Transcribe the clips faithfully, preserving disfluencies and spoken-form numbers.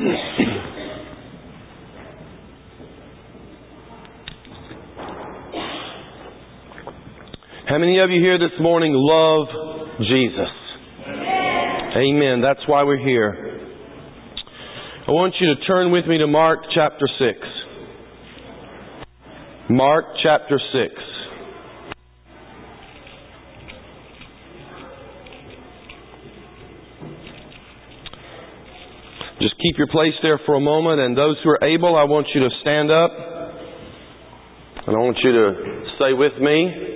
How many of you here this morning love Jesus? Amen. Amen. That's why we're here. I want you to turn with me to Mark chapter six. Mark chapter six. Just keep your place there for a moment, and those who are able, I want you to stand up. And I want you to say with me,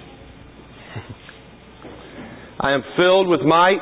I am filled with might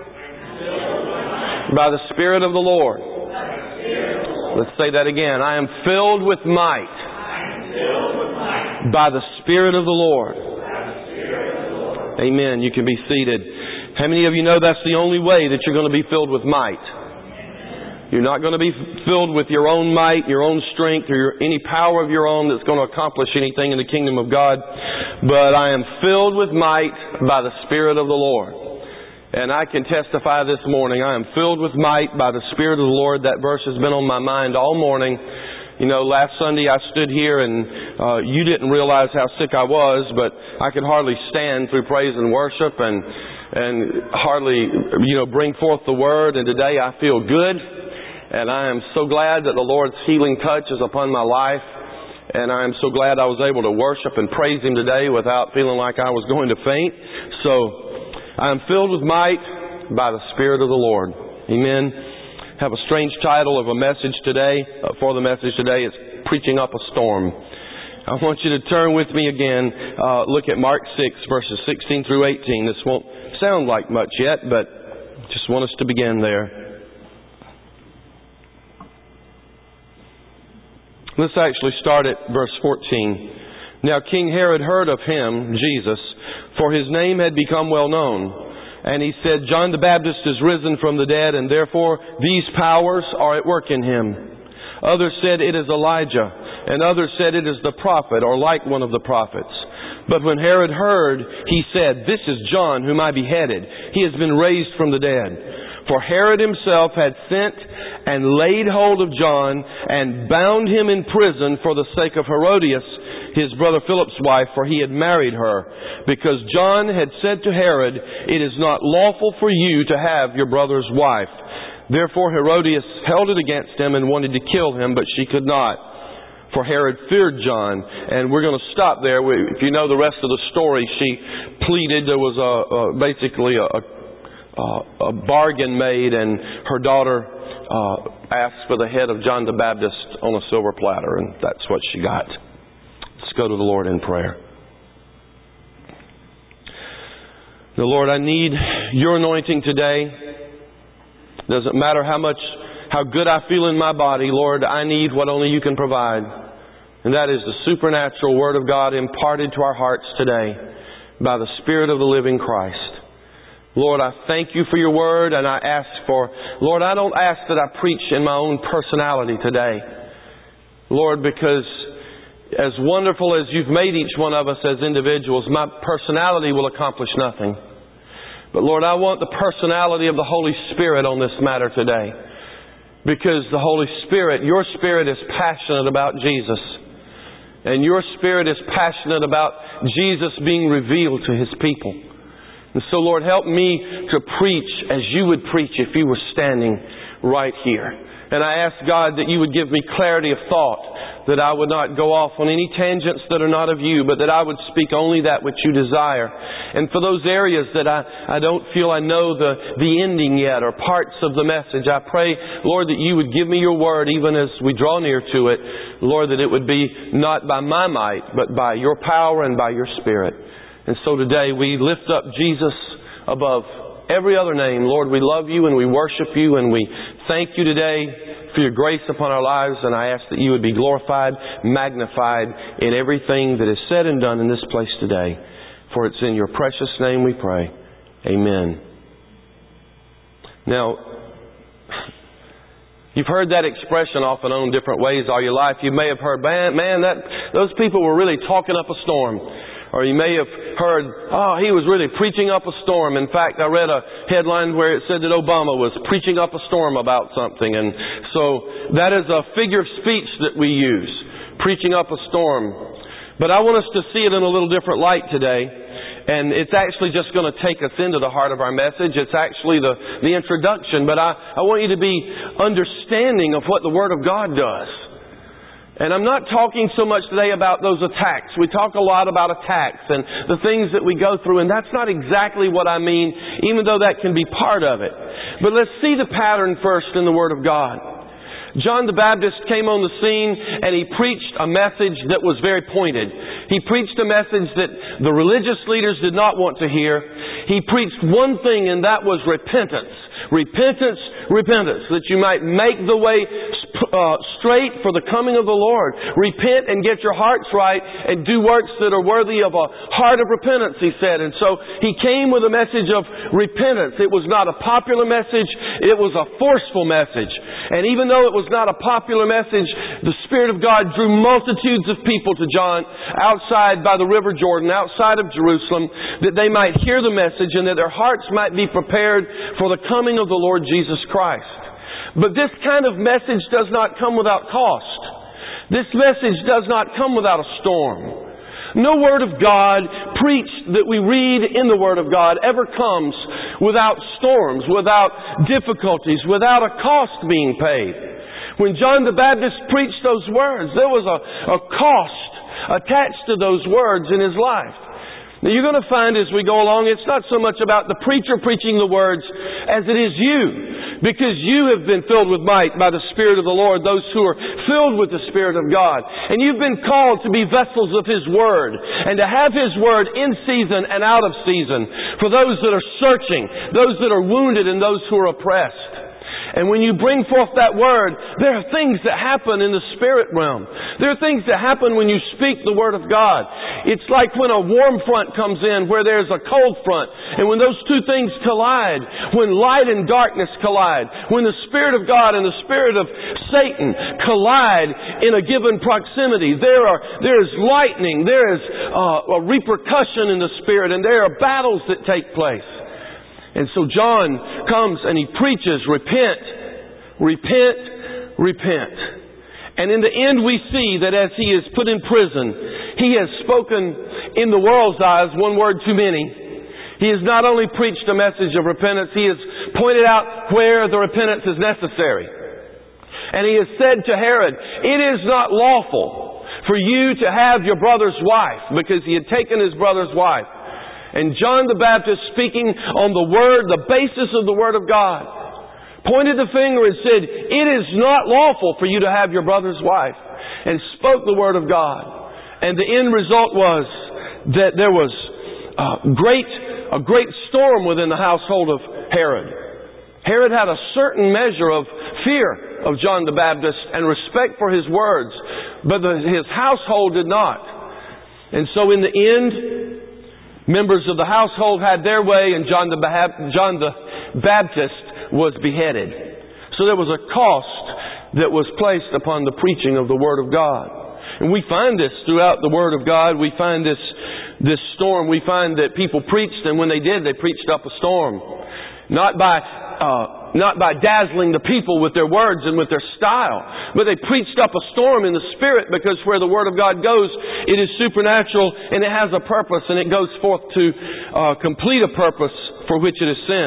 by the Spirit of the Lord. Let's say that again. I am filled with might by the Spirit of the Lord. Amen. You can be seated. How many of you know that's the only way that you're going to be filled with might? You're not going to be filled with your own might, your own strength, or your, any power of your own that's going to accomplish anything in the kingdom of God. But I am filled with might by the Spirit of the Lord. And I can testify this morning, I am filled with might by the Spirit of the Lord. That verse has been on my mind all morning. You know, last Sunday I stood here and uh, you didn't realize how sick I was, but I could hardly stand through praise and worship and, and hardly, you know, bring forth the Word. And today I feel good. And I am so glad that the Lord's healing touch is upon my life. And I am so glad I was able to worship and praise Him today without feeling like I was going to faint. So, I am filled with might by the Spirit of the Lord. Amen. I have a strange title of a message today, uh, for the message today. It's Preaching Up a Storm. I want you to turn with me again, uh, look at Mark six, verses sixteen through eighteen. This won't sound like much yet, but just want us to begin there. Let's actually start at verse fourteen. Now King Herod heard of him, Jesus, for his name had become well known. And he said, John the Baptist is risen from the dead, and therefore these powers are at work in him. Others said it is Elijah, and others said it is the prophet, or like one of the prophets. But when Herod heard, he said, This is John whom I beheaded. He has been raised from the dead. For Herod himself had sent and laid hold of John and bound him in prison for the sake of Herodias, his brother Philip's wife, for he had married her. Because John had said to Herod, It is not lawful for you to have your brother's wife. Therefore Herodias held it against him and wanted to kill him, but she could not. For Herod feared John. And we're going to stop there. If you know the rest of the story, she pleaded. There was a, a basically a, a Uh, a bargain made, and her daughter uh, asked for the head of John the Baptist on a silver platter, and that's what she got. Let's go to the Lord in prayer. The Lord, I need your anointing today. Doesn't matter how much, how good I feel in my body, Lord, I need what only you can provide. And that is the supernatural Word of God imparted to our hearts today by the Spirit of the living Christ. Lord, I thank you for your word, and I ask for, Lord, I don't ask that I preach in my own personality today. Lord, because as wonderful as you've made each one of us as individuals, my personality will accomplish nothing. But Lord, I want the personality of the Holy Spirit on this matter today. Because the Holy Spirit, your Spirit is passionate about Jesus. And your Spirit is passionate about Jesus being revealed to His people. And so, Lord, help me to preach as you would preach if you were standing right here. And I ask, God, that you would give me clarity of thought, that I would not go off on any tangents that are not of you, but that I would speak only that which you desire. And for those areas that I, I don't feel I know the, the ending yet, or parts of the message, I pray, Lord, that you would give me your word even as we draw near to it. Lord, that it would be not by my might, but by your power and by your Spirit. And so today we lift up Jesus above every other name. Lord, we love you and we worship you and we thank you today for your grace upon our lives. And I ask that you would be glorified, magnified in everything that is said and done in this place today. For it's in your precious name we pray. Amen. Now, you've heard that expression off and on different ways all your life. You may have heard, man, man that those people were really talking up a storm. Or you may have heard, oh, he was really preaching up a storm. In fact, I read a headline where it said that Obama was preaching up a storm about something. And so that is a figure of speech that we use, preaching up a storm. But I want us to see it in a little different light today. And it's actually just going to take us into the heart of our message. It's actually the, the introduction. But I, I want you to be understanding of what the Word of God does. And I'm not talking so much today about those attacks. We talk a lot about attacks and the things that we go through, and that's not exactly what I mean, even though that can be part of it. But let's see the pattern first in the Word of God. John the Baptist came on the scene and he preached a message that was very pointed. He preached a message that the religious leaders did not want to hear. He preached one thing, and that was repentance. Repentance, repentance, that you might make the way uh, straight for the coming of the Lord. Repent and get your hearts right and do works that are worthy of a heart of repentance, he said. And so he came with a message of repentance. It was not a popular message. It was a forceful message. And even though it was not a popular message, the Spirit of God drew multitudes of people to John outside by the River Jordan, outside of Jerusalem, that they might hear the message and that their hearts might be prepared for the coming of the Lord Jesus Christ. But this kind of message does not come without cost. This message does not come without a storm. No Word of God preached that we read in the Word of God ever comes without storms, without difficulties, without a cost being paid. When John the Baptist preached those words, there was a, a cost attached to those words in his life. Now you're going to find as we go along, it's not so much about the preacher preaching the words as it is you. Because you have been filled with might by the Spirit of the Lord, those who are filled with the Spirit of God. And you've been called to be vessels of His Word, and to have His Word in season and out of season for those that are searching, those that are wounded, and those who are oppressed. And when you bring forth that Word, there are things that happen in the spirit realm. There are things that happen when you speak the Word of God. It's like when a warm front comes in where there's a cold front. And when those two things collide, when light and darkness collide, when the Spirit of God and the Spirit of Satan collide in a given proximity, there are there is lightning, there is uh, a repercussion in the Spirit, and there are battles that take place. And so John comes and he preaches, repent, repent, repent. And in the end we see that as he is put in prison, he has spoken in the world's eyes one word too many. He has not only preached a message of repentance, he has pointed out where the repentance is necessary. And he has said to Herod, it is not lawful for you to have your brother's wife, because he had taken his brother's wife. And John the Baptist, speaking on the Word, the basis of the Word of God, pointed the finger and said, it is not lawful for you to have your brother's wife. And spoke the Word of God. And the end result was that there was a great, a great storm within the household of Herod. Herod had a certain measure of fear of John the Baptist and respect for his words, but the, his household did not. And so in the end, members of the household had their way, and John the, John the Baptist was beheaded. So there was a cost that was placed upon the preaching of the Word of God. And we find this throughout the Word of God. We find this, this storm. We find that people preached, and when they did, they preached up a storm. Not by... Uh, Not by dazzling the people with their words and with their style, but they preached up a storm in the Spirit, because where the Word of God goes, it is supernatural and it has a purpose, and it goes forth to uh, complete a purpose for which it is sent.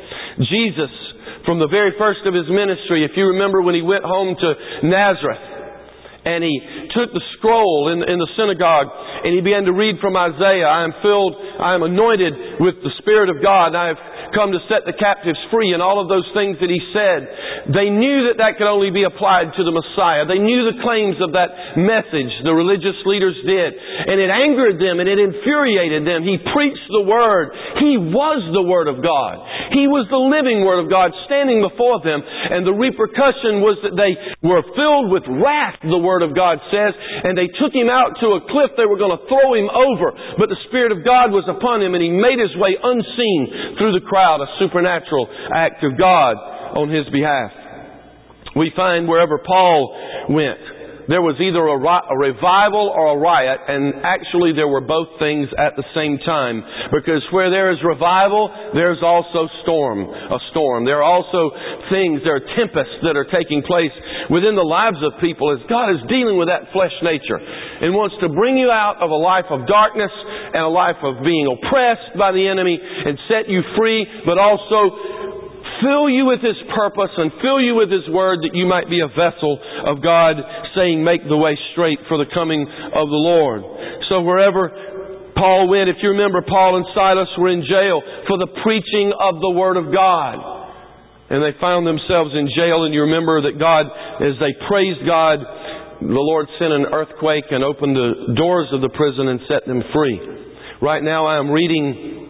Jesus, from the very first of His ministry, if you remember when He went home to Nazareth, and He took the scroll in, in the synagogue and He began to read from Isaiah, I am filled, I am anointed with the Spirit of God, and I have come to set the captives free, and all of those things that He said. They knew that that could only be applied to the Messiah. They knew the claims of that message, the religious leaders did. And it angered them and it infuriated them. He preached the Word. He was the Word of God. He was the living Word of God standing before them. And the repercussion was that they were filled with wrath, the Word of God says, and they took Him out to a cliff. They were going to throw Him over. But the Spirit of God was upon Him, and He made His way unseen through the crowd. A supernatural act of God on His behalf. We find wherever Paul went, there was either a, ri- a revival or a riot, and actually there were both things at the same time. Because where there is revival, there's also storm, a storm. There are also things, there are tempests that are taking place within the lives of people as God is dealing with that flesh nature and wants to bring you out of a life of darkness and a life of being oppressed by the enemy and set you free, but also fill you with His purpose and fill you with His Word that you might be a vessel of God, saying, make the way straight for the coming of the Lord. So wherever Paul went, if you remember, Paul and Silas were in jail for the preaching of the Word of God. And they found themselves in jail, and you remember that God, as they praised God, the Lord sent an earthquake and opened the doors of the prison and set them free. Right now I am reading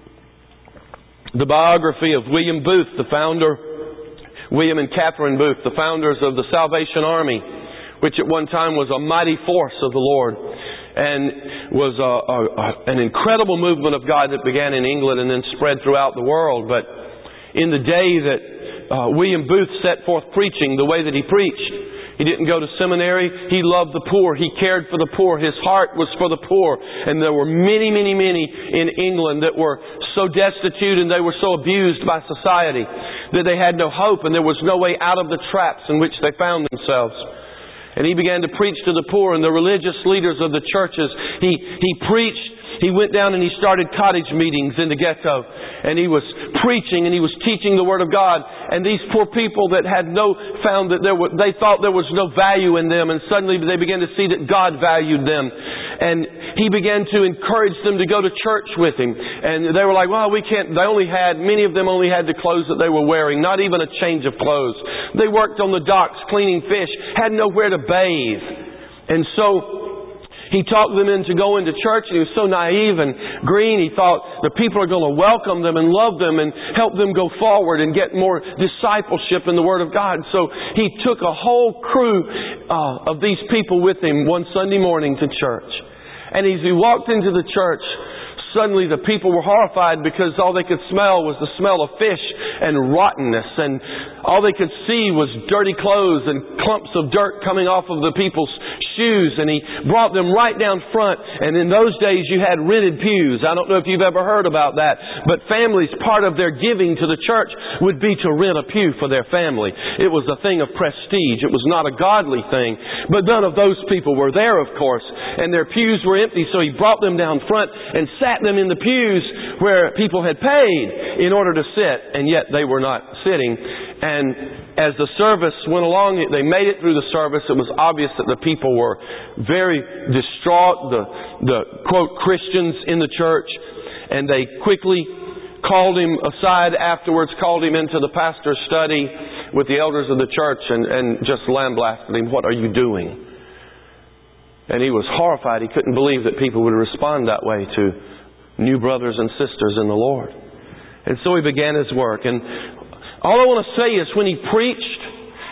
the biography of William Booth, the founder, William and Catherine Booth, the founders of the Salvation Army, which at one time was a mighty force of the Lord and was a, a, a, an incredible movement of God that began in England and then spread throughout the world. But in the day that uh, William Booth set forth preaching the way that he preached, he didn't go to seminary. He loved the poor. He cared for the poor. His heart was for the poor. And there were many, many, many in England that were so destitute and they were so abused by society that they had no hope and there was no way out of the traps in which they found themselves. And he began to preach to the poor and the religious leaders of the churches. He, he preached. He went down and he started cottage meetings in the ghetto. And he was preaching and he was teaching the Word of God. And these poor people that had no, found that there were, they thought there was no value in them. And suddenly they began to see that God valued them. And he began to encourage them to go to church with him. And they were like, well, we can't, they only had, many of them only had the clothes that they were wearing. Not even a change of clothes. They worked on the docks cleaning fish. Had nowhere to bathe. And so he talked them into going to church, and he was so naive and green. He thought the people are going to welcome them and love them and help them go forward and get more discipleship in the Word of God. So he took a whole crew uh, of these people with him one Sunday morning to church. And as he walked into the church, suddenly the people were horrified because all they could smell was the smell of fish and rottenness. And all they could see was dirty clothes and clumps of dirt coming off of the people's shoes. And he brought them right down front. And in those days you had rented pews. I don't know if you've ever heard about that. But families, part of their giving to the church would be to rent a pew for their family. It was a thing of prestige. It was not a godly thing. But none of those people were there, of course. And their pews were empty. So he brought them down front and sat them in the pews where people had paid in order to sit, and yet they were not sitting. And as the service went along, they made it through the service. It was obvious that the people were very distraught, the, the quote, Christians in the church, and they quickly called him aside afterwards, called him into the pastor's study with the elders of the church and, and just lambasted him. What are you doing? And he was horrified. He couldn't believe that people would respond that way to new brothers and sisters in the Lord. And so he began his work. And all I want to say is when he preached,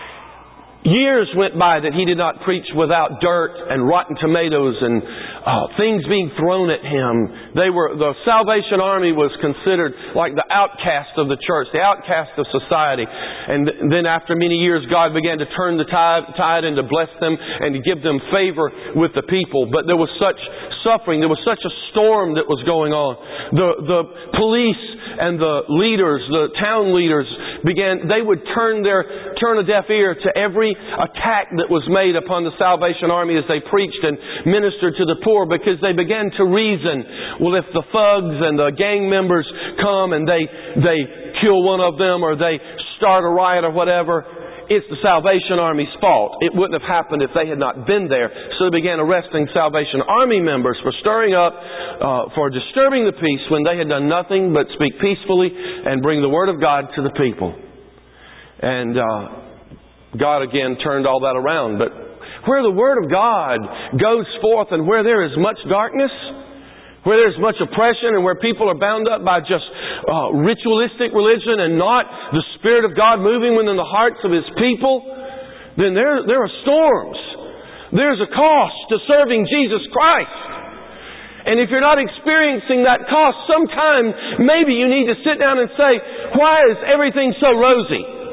years went by that he did not preach without dirt and rotten tomatoes and uh, things being thrown at him. They were, the Salvation Army was considered like the outcast of the church, the outcast of society. And then after many years, God began to turn the tide, tide and to bless them and to give them favor with the people. But there was such suffering. There was such a storm that was going on. The, the police and the leaders, the town leaders began, they would turn their, turn a deaf ear to every attack that was made upon the Salvation Army as they preached and ministered to the poor, because they began to reason, well, if the thugs and the gang members come and they, they kill one of them or they start a riot or whatever, it's the Salvation Army's fault. It wouldn't have happened if they had not been there. So they began arresting Salvation Army members for stirring up, uh, for disturbing the peace when they had done nothing but speak peacefully and bring the Word of God to the people. And uh, God again turned all that around. But where the Word of God goes forth and where there is much darkness, where there's much oppression and where people are bound up by just uh, ritualistic religion and not the Spirit of God moving within the hearts of His people, then there, there are storms. There's a cost to serving Jesus Christ. And if you're not experiencing that cost, sometime maybe you need to sit down and say, why is everything so rosy?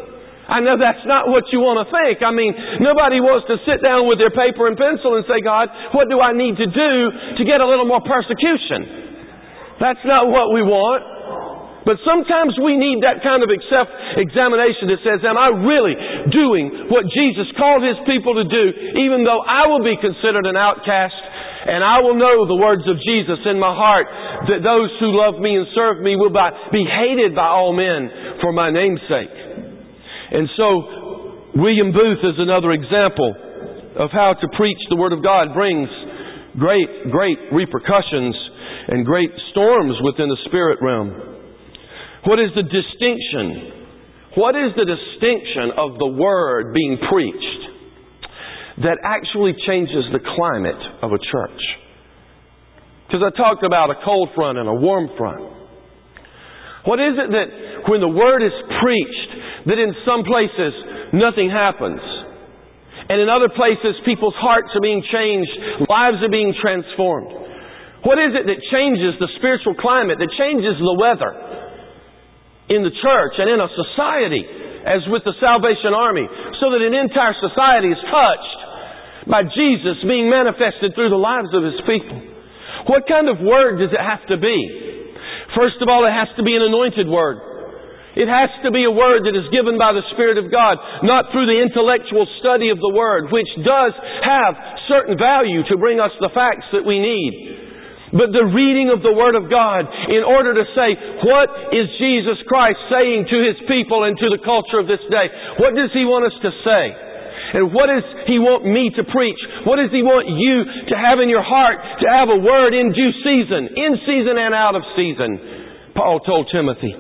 I know that's not what you want to think. I mean, nobody wants to sit down with their paper and pencil and say, God, what do I need to do to get a little more persecution? That's not what we want. But sometimes we need that kind of self-examination that says, am I really doing what Jesus called His people to do, even though I will be considered an outcast, and I will know the words of Jesus in my heart, that those who love me and serve me will be hated by all men for my name's sake. And so, William Booth is another example of how to preach the Word of God brings great, great repercussions and great storms within the spirit realm. What is the distinction? What is the distinction of the Word being preached that actually changes the climate of a church? Because I talked about a cold front and a warm front. What is it that when the Word is preached, that in some places nothing happens, and in other places people's hearts are being changed, lives are being transformed? What is it that changes the spiritual climate, that changes the weather in the church and in a society, as with the Salvation Army, so that an entire society is touched by Jesus being manifested through the lives of His people? What kind of Word does it have to be? First of all, it has to be an anointed Word. It has to be a Word that is given by the Spirit of God, not through the intellectual study of the Word, which does have certain value to bring us the facts that we need. But the reading of the Word of God in order to say, what is Jesus Christ saying to His people and to the culture of this day? What does He want us to say? And what does He want me to preach? What does He want you to have in your heart? To have a word in due season, in season and out of season, Paul told Timothy.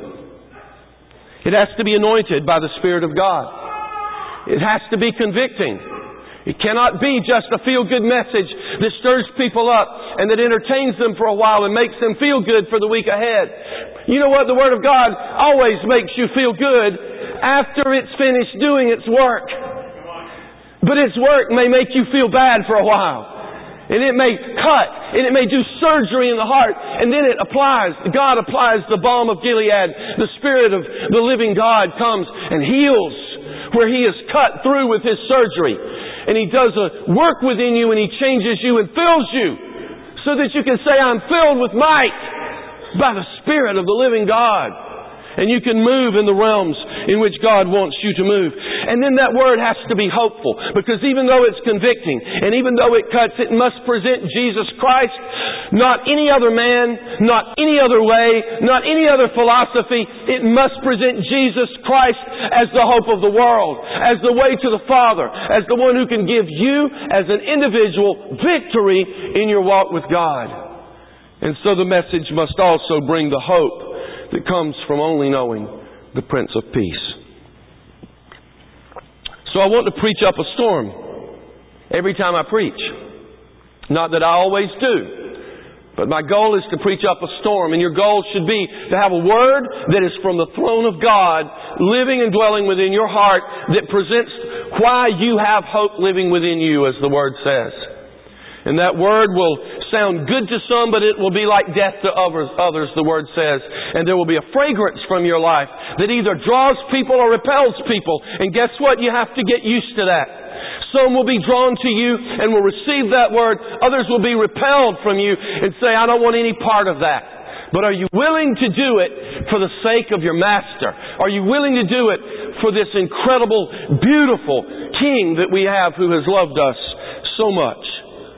It has to be anointed by the Spirit of God. It has to be convicting. It cannot be just a feel-good message that stirs people up and that entertains them for a while and makes them feel good for the week ahead. You know what? The Word of God always makes you feel good after it's finished doing its work. But its work may make you feel bad for a while. And it may cut, and it may do surgery in the heart, and then it applies, God applies the balm of Gilead. The Spirit of the living God comes and heals where He is cut through with His surgery. And He does a work within you, and He changes you and fills you so that you can say, I'm filled with might by the Spirit of the living God. And you can move in the realms in which God wants you to move. And then that Word has to be hopeful, because even though it's convicting and even though it cuts, it must present Jesus Christ, not any other man, not any other way, not any other philosophy. It must present Jesus Christ as the hope of the world, as the way to the Father, as the one who can give you as an individual victory in your walk with God. And so the message must also bring the hope that comes from only knowing the Prince of Peace. So I want to preach up a storm every time I preach. Not that I always do, but my goal is to preach up a storm. And your goal should be to have a word that is from the throne of God, living and dwelling within your heart, that presents why you have hope living within you, as the Word says. And that word will sound good to some, but it will be like death to others, others, the Word says. And there will be a fragrance from your life that either draws people or repels people. And guess what? You have to get used to that. Some will be drawn to you and will receive that word. Others will be repelled from you and say, I don't want any part of that. But are you willing to do it for the sake of your Master? Are you willing to do it for this incredible, beautiful King that we have, who has loved us so much?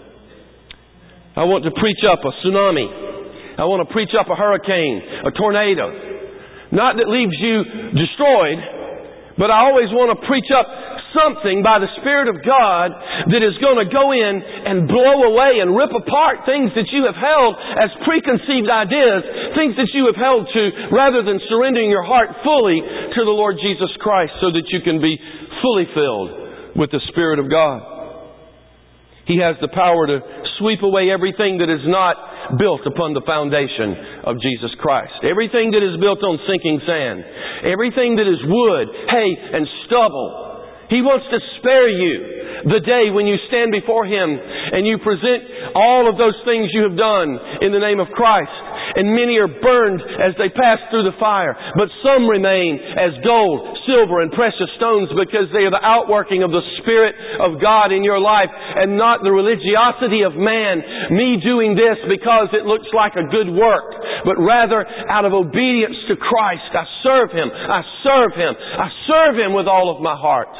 I want to preach up a tsunami. I want to preach up a hurricane, a tornado. Not that leaves you destroyed, but I always want to preach up something by the Spirit of God that is going to go in and blow away and rip apart things that you have held as preconceived ideas, things that you have held to, rather than surrendering your heart fully to the Lord Jesus Christ so that you can be fully filled with the Spirit of God. He has the power to sweep away everything that is not built upon the foundation of Jesus Christ. Everything that is built on sinking sand. Everything that is wood, hay, and stubble. He wants to spare you the day when you stand before Him and you present all of those things you have done in the name of Christ. and many are burned as they pass through the fire. But some remain as gold, silver, and precious stones, because they are the outworking of the Spirit of God in your life, and not the religiosity of man, me doing this because it looks like a good work, but rather out of obedience to Christ. I serve Him. I serve Him. I serve Him with all of my heart.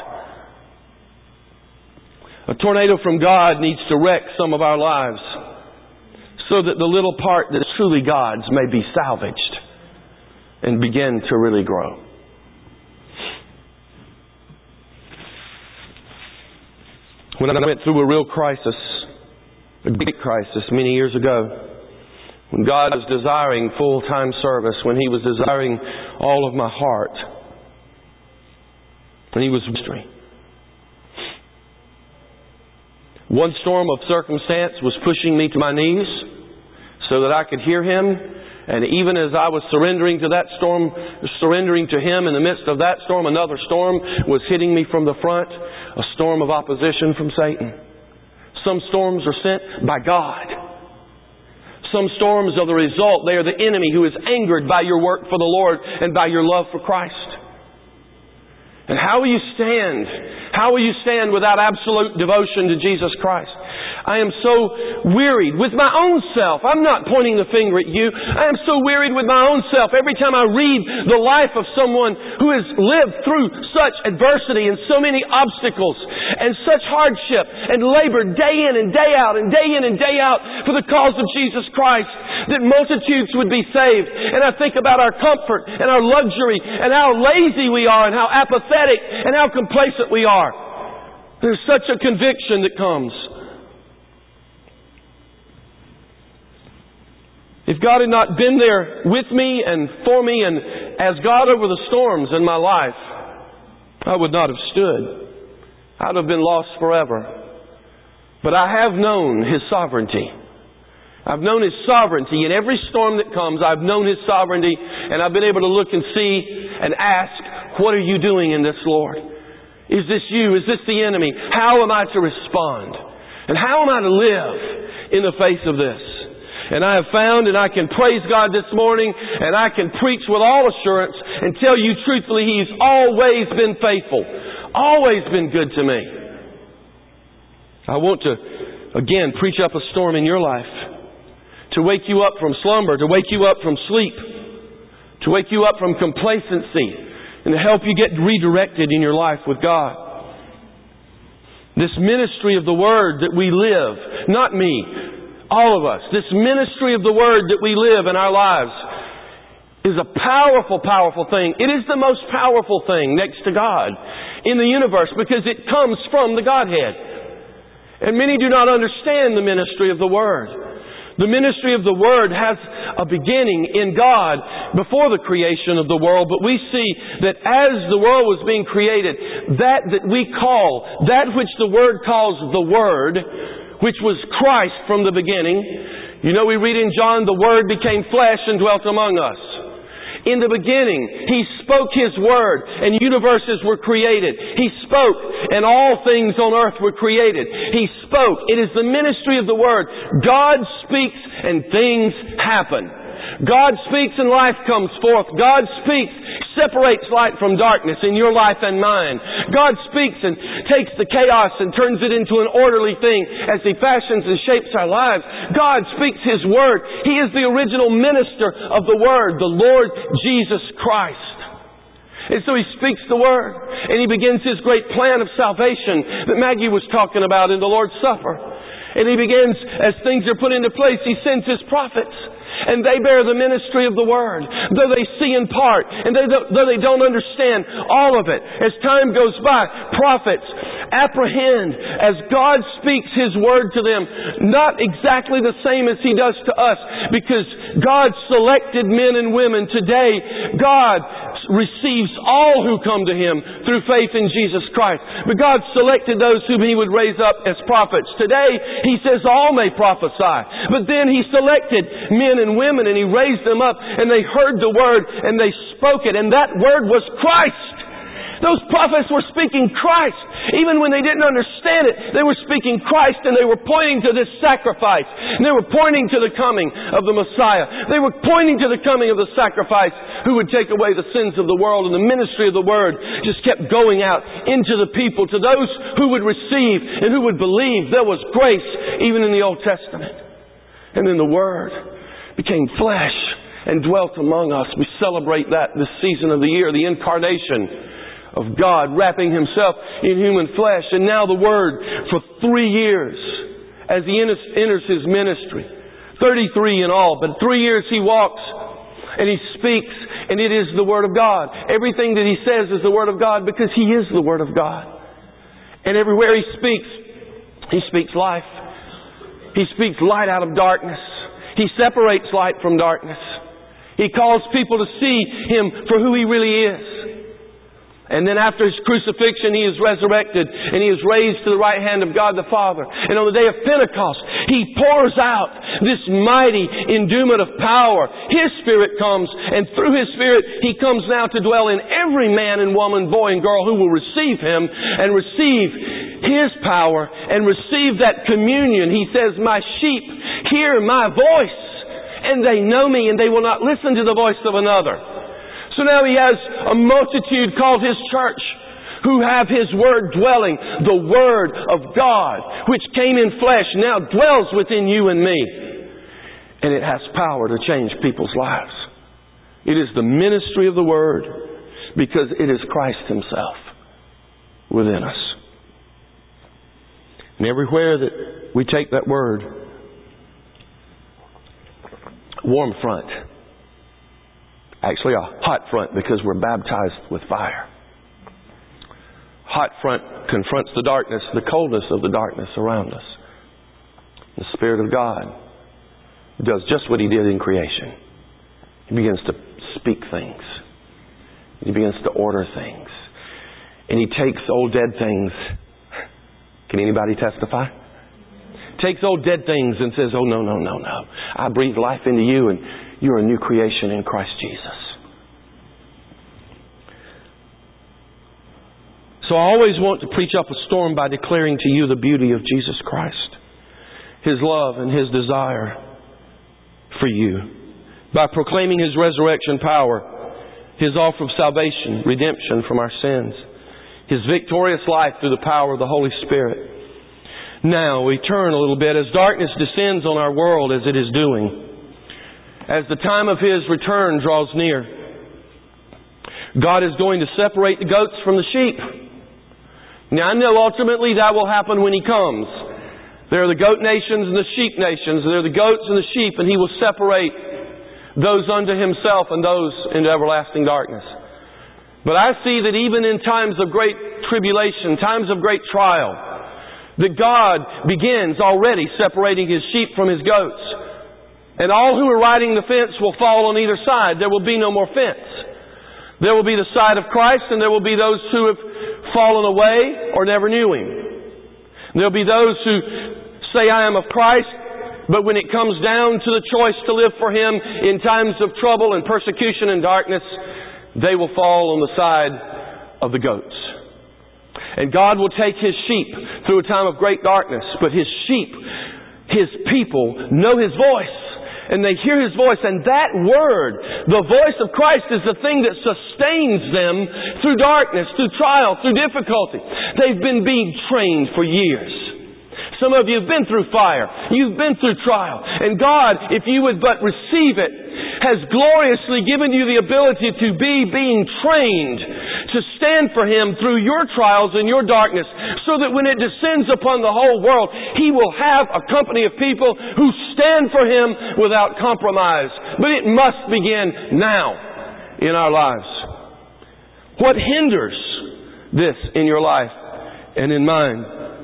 A tornado from God needs to wreck some of our lives so that the little part that's truly God's may be salvaged and begin to really grow. When I went through a real crisis, a big crisis many years ago, when God was desiring full-time service, when He was desiring all of my heart, when He was mystery. One storm of circumstance was pushing me to my knees so that I could hear Him. And even as I was surrendering to that storm, surrendering to Him in the midst of that storm, another storm was hitting me from the front, a storm of opposition from Satan. Some storms are sent by God. Some storms are the result. They are the enemy who is angered by your work for the Lord and by your love for Christ. And how will you stand? How will you stand without absolute devotion to Jesus Christ? I am so wearied with my own self. I'm not pointing the finger at you. I am so wearied with my own self every time I read the life of someone who has lived through such adversity and so many obstacles and such hardship and labored day in and day out and day in and day out for the cause of Jesus Christ, that multitudes would be saved. And I think about our comfort and our luxury and how lazy we are and how apathetic and how complacent we are. There's such a conviction that comes. If God had not been there with me and for me and as God over the storms in my life, I would not have stood. I'd have been lost forever. But I have known His sovereignty. I've known His sovereignty. In every storm that comes, I've known His sovereignty, and I've been able to look and see and ask, what are you doing in this, Lord? Is this you? Is this the enemy? How am I to respond? And how am I to live in the face of this? And I have found, and I can praise God this morning, and I can preach with all assurance and tell you truthfully, He's always been faithful. Always been good to me. I want to, again, preach up a storm in your life. To wake you up from slumber, to wake you up from sleep, to wake you up from complacency, and to help you get redirected in your life with God. This ministry of the Word that we live, not me, all of us, this ministry of the Word that we live in our lives is a powerful, powerful thing. It is the most powerful thing next to God in the universe because it comes from the Godhead. And many do not understand the ministry of the Word. The ministry of the Word has a beginning in God before the creation of the world, but we see that as the world was being created, that that we call, that which the Word calls the Word, which was Christ from the beginning. You know, we read in John, the Word became flesh and dwelt among us. In the beginning, He spoke His Word and universes were created. He spoke and all things on earth were created. He spoke. It is the ministry of the Word. God speaks and things happen. God speaks and life comes forth. God speaks, separates light from darkness in your life and mine. God speaks and takes the chaos and turns it into an orderly thing as He fashions and shapes our lives. God speaks His Word. He is the original minister of the Word, the Lord Jesus Christ. And so He speaks the Word, and He begins His great plan of salvation that Maggie was talking about in the Lord's Supper. And He begins, as things are put into place, He sends His prophets. And they bear the ministry of the Word, though they see in part, and they though they don't understand all of it. As time goes by, prophets apprehend as God speaks His Word to them, not exactly the same as He does to us, because God selected men and women. Today, God receives all who come to Him through faith in Jesus Christ. But God selected those whom He would raise up as prophets. Today, He says all may prophesy. But then He selected men and women and He raised them up and they heard the Word and they spoke it. And that Word was Christ. Those prophets were speaking Christ. Even when they didn't understand it, they were speaking Christ, and they were pointing to this sacrifice. And they were pointing to the coming of the Messiah. They were pointing to the coming of the sacrifice who would take away the sins of the world. And the ministry of the Word just kept going out into the people, to those who would receive and who would believe. There was grace even in the Old Testament. And then the Word became flesh and dwelt among us. We celebrate that this season of the year, the incarnation of God wrapping Himself in human flesh. And now the Word for three years as He enters His ministry. thirty-three in all, but three years He walks and He speaks, and it is the Word of God. Everything that He says is the Word of God, because He is the Word of God. And everywhere He speaks, He speaks life. He speaks light out of darkness. He separates light from darkness. He calls people to see Him for who He really is. And then after His crucifixion, He is resurrected and He is raised to the right hand of God the Father. And on the day of Pentecost, He pours out this mighty endowment of power. His Spirit comes, and through His Spirit, He comes now to dwell in every man and woman, boy and girl who will receive Him and receive His power and receive that communion. He says, "My sheep hear my voice, and they know me, and they will not listen to the voice of another." So now He has a multitude called His church who have His Word dwelling. The Word of God, which came in flesh, now dwells within you and me. And it has power to change people's lives. It is the ministry of the Word, because it is Christ Himself within us. And everywhere that we take that Word, warm front. Actually, a hot front, because we're baptized with fire. Hot front confronts the darkness, the coldness of the darkness around us. The Spirit of God does just what He did in creation. He begins to speak things. He begins to order things. And He takes old dead things. Can anybody testify? Takes old dead things and says, "Oh, no, no, no, no. I breathe life into you, and you're a new creation in Christ Jesus." So I always want to preach up a storm by declaring to you the beauty of Jesus Christ, His love and His desire for you. By proclaiming His resurrection power, His offer of salvation, redemption from our sins, His victorious life through the power of the Holy Spirit. Now we turn a little bit as darkness descends on our world, as it is doing. As the time of His return draws near, God is going to separate the goats from the sheep. Now I know ultimately that will happen when He comes. There are the goat nations and the sheep nations. There are the goats and the sheep, and He will separate those unto Himself and those into everlasting darkness. But I see that even in times of great tribulation, times of great trial, that God begins already separating His sheep from His goats. And all who are riding the fence will fall on either side. There will be no more fence. There will be the side of Christ, and there will be those who have fallen away or never knew Him. There will be those who say, "I am of Christ," but when it comes down to the choice to live for Him in times of trouble and persecution and darkness, they will fall on the side of the goats. And God will take His sheep through a time of great darkness, but His sheep, His people, know His voice. And they hear His voice, and that Word, the voice of Christ, is the thing that sustains them through darkness, through trial, through difficulty. They've been being trained for years. Some of you have been through fire. You've been through trial. And God, if you would but receive it, has gloriously given you the ability to be being trained to stand for Him through your trials and your darkness, so that when it descends upon the whole world, He will have a company of people who stand for Him without compromise. But it must begin now in our lives. What hinders this in your life and in mine?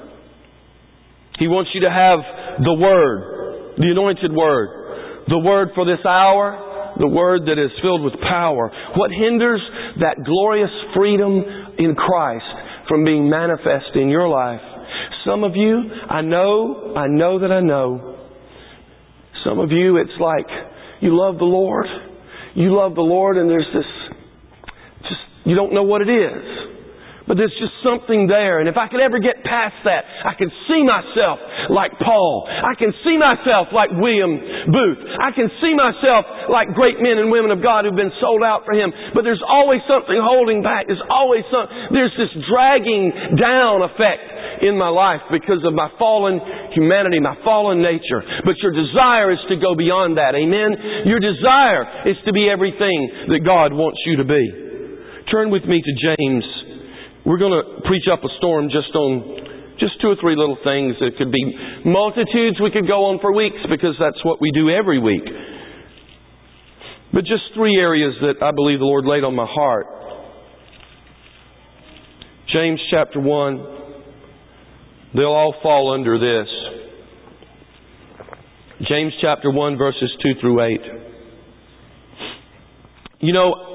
He wants you to have the Word, the anointed Word, the Word for this hour, the Word that is filled with power. What hinders that glorious freedom in Christ from being manifest in your life? Some of you, I know, I know that I know. Some of you, it's like you love the Lord. You love the Lord, and there's this, just, you don't know what it is. But there's just something there. And if I could ever get past that, I can see myself like Paul. I can see myself like William Booth. I can see myself like great men and women of God who've been sold out for Him. But there's always something holding back. There's always some, there's this dragging down effect in my life because of my fallen humanity, my fallen nature. But your desire is to go beyond that. Amen? Your desire is to be everything that God wants you to be. Turn with me to James. We're going to preach up a storm just on just two or three little things. It could be multitudes. We could go on for weeks because that's what we do every week. But just three areas that I believe the Lord laid on my heart. James chapter one. They'll all fall under this. James chapter one verses two through eight. You know,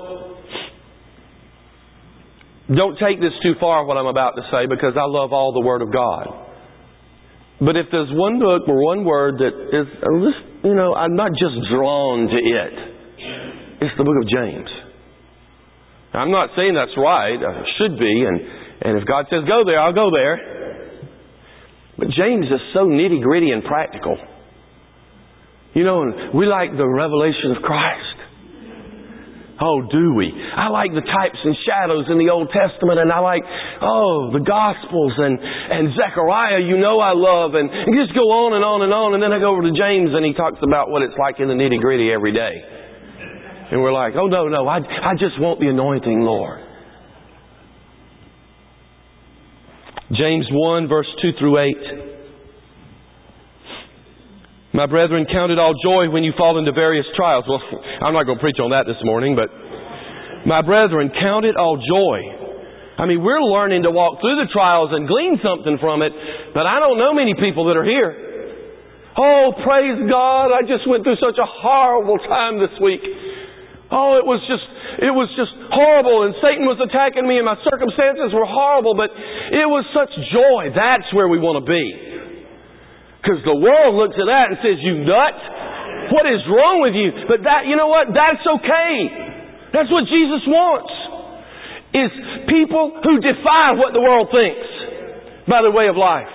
don't take this too far, what I'm about to say, because I love all the Word of God. But if there's one book or one word that is, you know, I'm not just drawn to it. It's the book of James. Now, I'm not saying that's right. It should be. And, and if God says go there, I'll go there. But James is so nitty-gritty and practical. You know, and we like the revelation of Christ. Oh, do we? I like the types and shadows in the Old Testament, and I like, oh, the Gospels and, and Zechariah, you know I love, and, and just go on and on and on, and then I go over to James and he talks about what it's like in the nitty-gritty every day. And we're like, oh, no, no, I, I just want the anointing, Lord. James one, verse two through eight. My brethren, count it all joy when you fall into various trials. Well, I'm not going to preach on that this morning, but my brethren, count it all joy. I mean, we're learning to walk through the trials and glean something from it, but I don't know many people that are here. Oh, praise God, I just went through such a horrible time this week. Oh, it was just, it was just horrible, and Satan was attacking me, and my circumstances were horrible, but it was such joy. That's where we want to be. Because the world looks at that and says, you nut? What is wrong with you? But that, you know what? That's okay. That's what Jesus wants. Is people who defy what the world thinks by the way of life.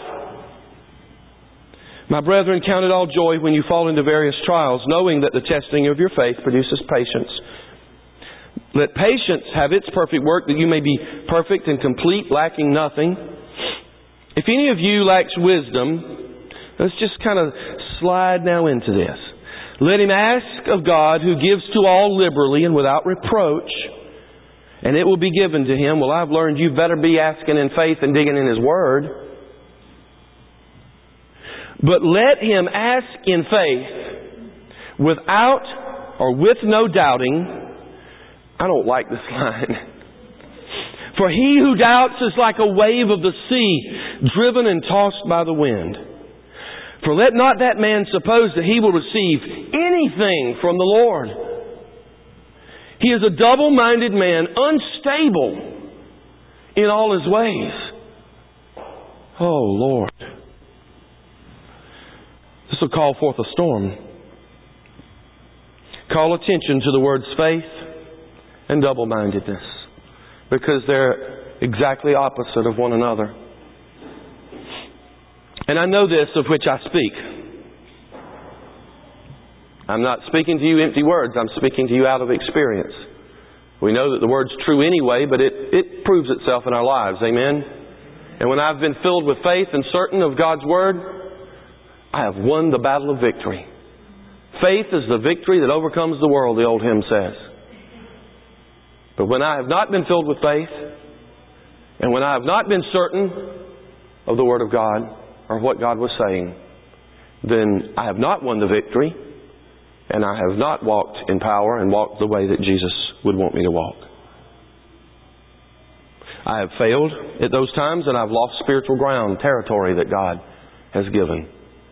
My brethren, count it all joy when you fall into various trials, knowing that the testing of your faith produces patience. Let patience have its perfect work, that you may be perfect and complete, lacking nothing. If any of you lacks wisdom, let's just kind of slide now into this. Let him ask of God, who gives to all liberally and without reproach, and it will be given to him. Well, I've learned you better be asking in faith and digging in His Word. But let him ask in faith, without or with no doubting. I don't like this line. For he who doubts is like a wave of the sea, driven and tossed by the wind. For let not that man suppose that he will receive anything from the Lord. He is a double-minded man, unstable in all his ways. Oh, Lord. This will call forth a storm. Call attention to the words faith and double-mindedness, because they're exactly opposite of one another. And I know this of which I speak. I'm not speaking to you empty words. I'm speaking to you out of experience. We know that the word's true anyway, but it, it proves itself in our lives. Amen? And when I've been filled with faith and certain of God's Word, I have won the battle of victory. Faith is the victory that overcomes the world, the old hymn says. But when I have not been filled with faith, and when I have not been certain of the Word of God, or what God was saying, then I have not won the victory, and I have not walked in power and walked the way that Jesus would want me to walk. I have failed at those times, and I've lost spiritual ground, territory that God has given.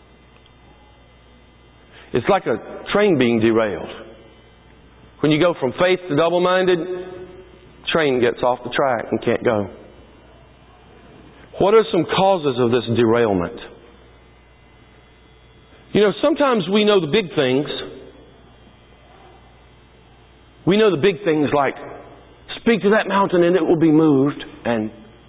It's like a train being derailed. When you go from faith to double-minded, train gets off the track and can't go. What are some causes of this derailment? You know, sometimes we know the big things. We know the big things like, speak to that mountain and it will be moved. And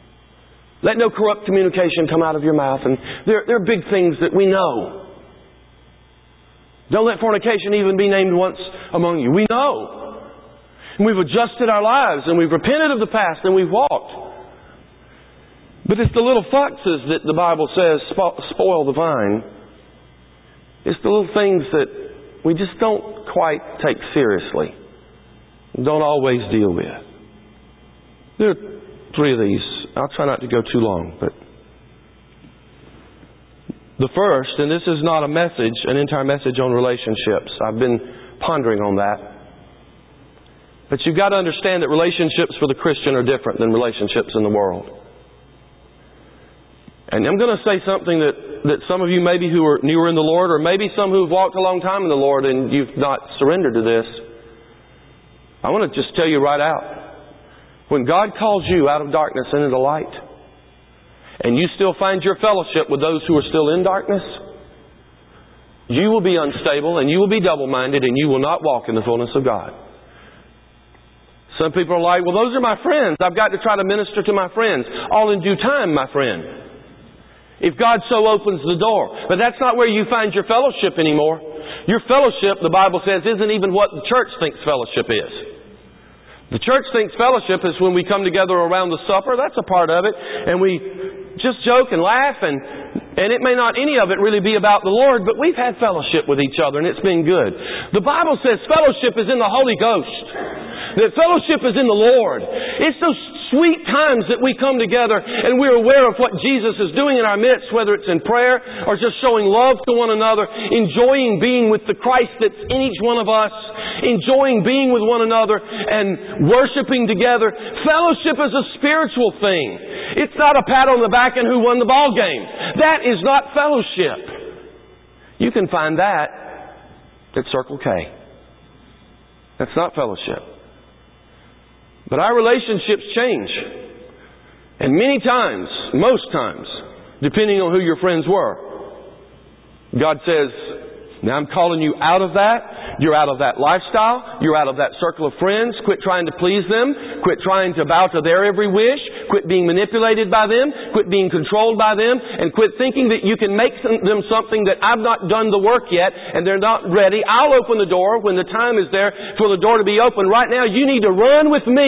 Let no corrupt communication come out of your mouth. And there, there are big things that we know. Don't let fornication even be named once among you. We know. And we've adjusted our lives and we've repented of the past and we've walked. But it's the little foxes that the Bible says spoil the vine. It's the little things that we just don't quite take seriously. Don't always deal with. There are three of these. I'll try not to go too long, but the first, and this is not a message, an entire message on relationships. I've been pondering on that. But you've got to understand that relationships for the Christian are different than relationships in the world. And I'm going to say something that, that some of you maybe who are newer in the Lord, or maybe some who have walked a long time in the Lord and you've not surrendered to this. I want to just tell you right out. When God calls you out of darkness into the light, and you still find your fellowship with those who are still in darkness, you will be unstable and you will be double-minded and you will not walk in the fullness of God. Some people are like, well, those are my friends. I've got to try to minister to my friends. All in due time, my friend. If God so opens the door. But that's not where you find your fellowship anymore. Your fellowship, the Bible says, isn't even what the church thinks fellowship is. The church thinks fellowship is when we come together around the supper. That's a part of it. And we just joke and laugh. And, and it may not any of it really be about the Lord. But we've had fellowship with each other and it's been good. The Bible says fellowship is in the Holy Ghost. That fellowship is in the Lord. It's those sweet times that we come together and we're aware of what Jesus is doing in our midst, whether it's in prayer or just showing love to one another, enjoying being with the Christ that's in each one of us, enjoying being with one another and worshiping together. Fellowship is a spiritual thing. It's not a pat on the back and who won the ball game. That is not fellowship. You can find that at Circle K. That's not fellowship. But our relationships change. And many times, most times, depending on who your friends were, God says, now I'm calling you out of that. You're out of that lifestyle. You're out of that circle of friends. Quit trying to please them. Quit trying to bow to their every wish. Quit being manipulated by them. Quit being controlled by them. And quit thinking that you can make them something that I've not done the work yet and they're not ready. I'll open the door when the time is there for the door to be open. Right now, you need to run with me.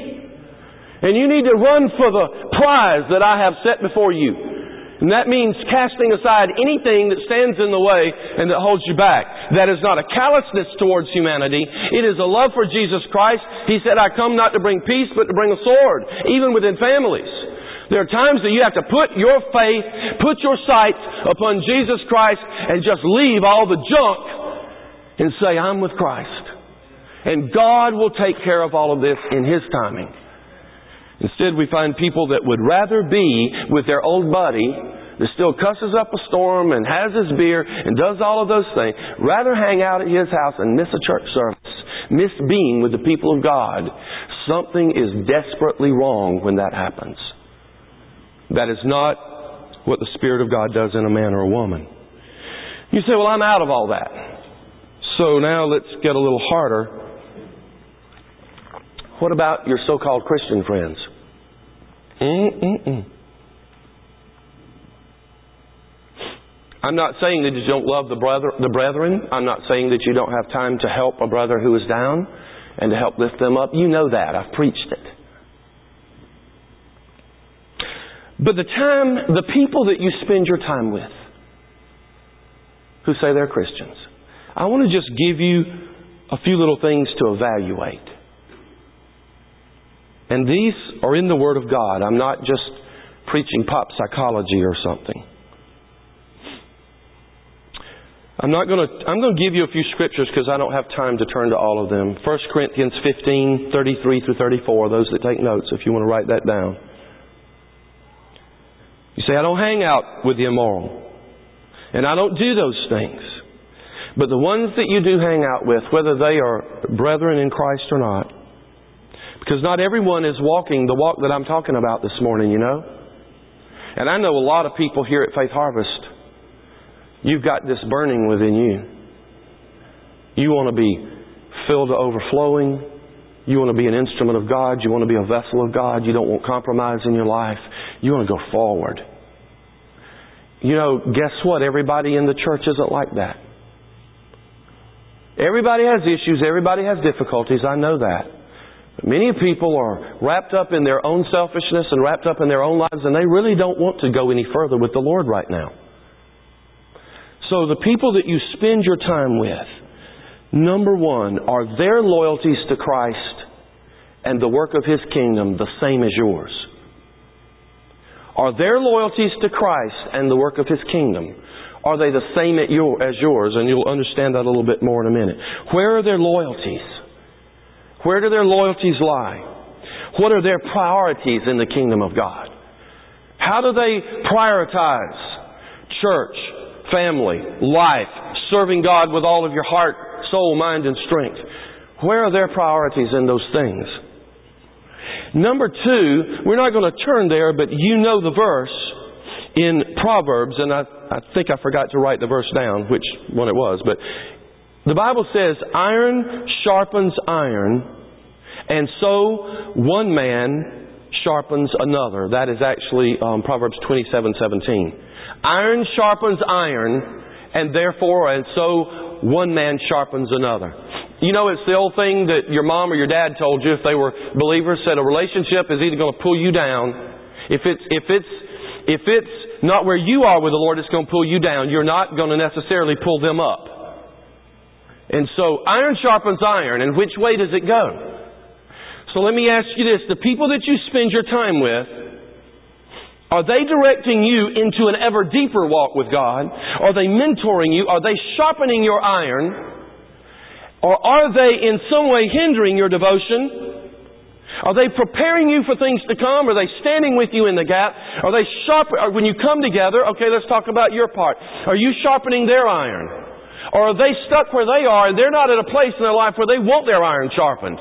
And you need to run for the prize that I have set before you. And that means casting aside anything that stands in the way and that holds you back. That is not a callousness towards humanity. It is a love for Jesus Christ. He said, I come not to bring peace, but to bring a sword, even within families. There are times that you have to put your faith, put your sights upon Jesus Christ and just leave all the junk and say, I'm with Christ. And God will take care of all of this in His timing. Instead, we find people that would rather be with their old buddy that still cusses up a storm and has his beer and does all of those things, rather hang out at his house and miss a church service, miss being with the people of God. Something is desperately wrong when that happens. That is not what the Spirit of God does in a man or a woman. You say, well, I'm out of all that. So now let's get a little harder. What about your so-called Christian friends? Mm-mm-mm. I'm not saying that you don't love the brother, the brethren. I'm not saying that you don't have time to help a brother who is down and to help lift them up. You know that. I've preached it. But the time, the people that you spend your time with, who say they're Christians, I want to just give you a few little things to evaluate. And these are in the Word of God. I'm not just preaching pop psychology or something. I'm not going to, I'm going to give you a few scriptures because I don't have time to turn to all of them. First Corinthians fifteen, thirty-three through thirty-four. Those that take notes, if you want to write that down. You say, I don't hang out with the immoral. And I don't do those things. But the ones that you do hang out with, whether they are brethren in Christ or not, because not everyone is walking the walk that I'm talking about this morning, you know. And I know a lot of people here at Faith Harvest. You've got this burning within you. You want to be filled to overflowing. You want to be an instrument of God. You want to be a vessel of God. You don't want compromise in your life. You want to go forward. You know, guess what? Everybody in the church isn't like that. Everybody has issues. Everybody has difficulties. I know that. But many people are wrapped up in their own selfishness and wrapped up in their own lives, and they really don't want to go any further with the Lord right now. So the people that you spend your time with, number one, are their loyalties to Christ and the work of His kingdom the same as yours? Are their loyalties to Christ and the work of His kingdom, are they the same as yours? And you'll understand that a little bit more in a minute. Where are their loyalties? Where do their loyalties lie? What are their priorities in the kingdom of God? How do they prioritize church, family, life, serving God with all of your heart, soul, mind, and strength? Where are their priorities in those things? Number two, we're not going to turn there, but you know the verse in Proverbs, and I, I think I forgot to write the verse down, which one it was, but the Bible says, iron sharpens iron, and so one man sharpens another. That is actually um, Proverbs twenty-seven seventeen. Iron sharpens iron, and therefore, and so one man sharpens another. You know, it's the old thing that your mom or your dad told you if they were believers, said a relationship is either going to pull you down. If it's, if it's, if it's not where you are with the Lord, it's going to pull you down. You're not going to necessarily pull them up. And so, iron sharpens iron. And which way does it go? So let me ask you this. The people that you spend your time with, are they directing you into an ever deeper walk with God? Are they mentoring you? Are they sharpening your iron? Or are they in some way hindering your devotion? Are they preparing you for things to come? Are they standing with you in the gap? Are they sharp? Or when you come together, okay, let's talk about your part. Are you sharpening their iron? Or are they stuck where they are and they're not at a place in their life where they want their iron sharpened?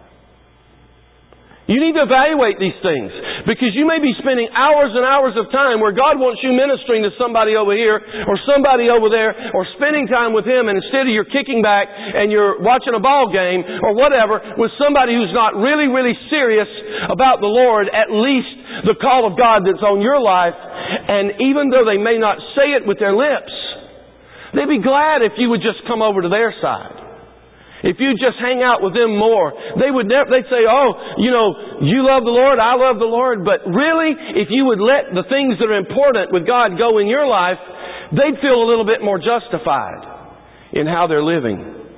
You need to evaluate these things, because you may be spending hours and hours of time where God wants you ministering to somebody over here or somebody over there, or spending time with Him, and instead of you're kicking back and you're watching a ball game or whatever with somebody who's not really, really serious about the Lord, at least the call of God that's on your life. And even though they may not say it with their lips, they'd be glad if you would just come over to their side. If you just hang out with them more, they would never, they'd say, oh, you know, you love the Lord, I love the Lord. But really, if you would let the things that are important with God go in your life, they'd feel a little bit more justified in how they're living.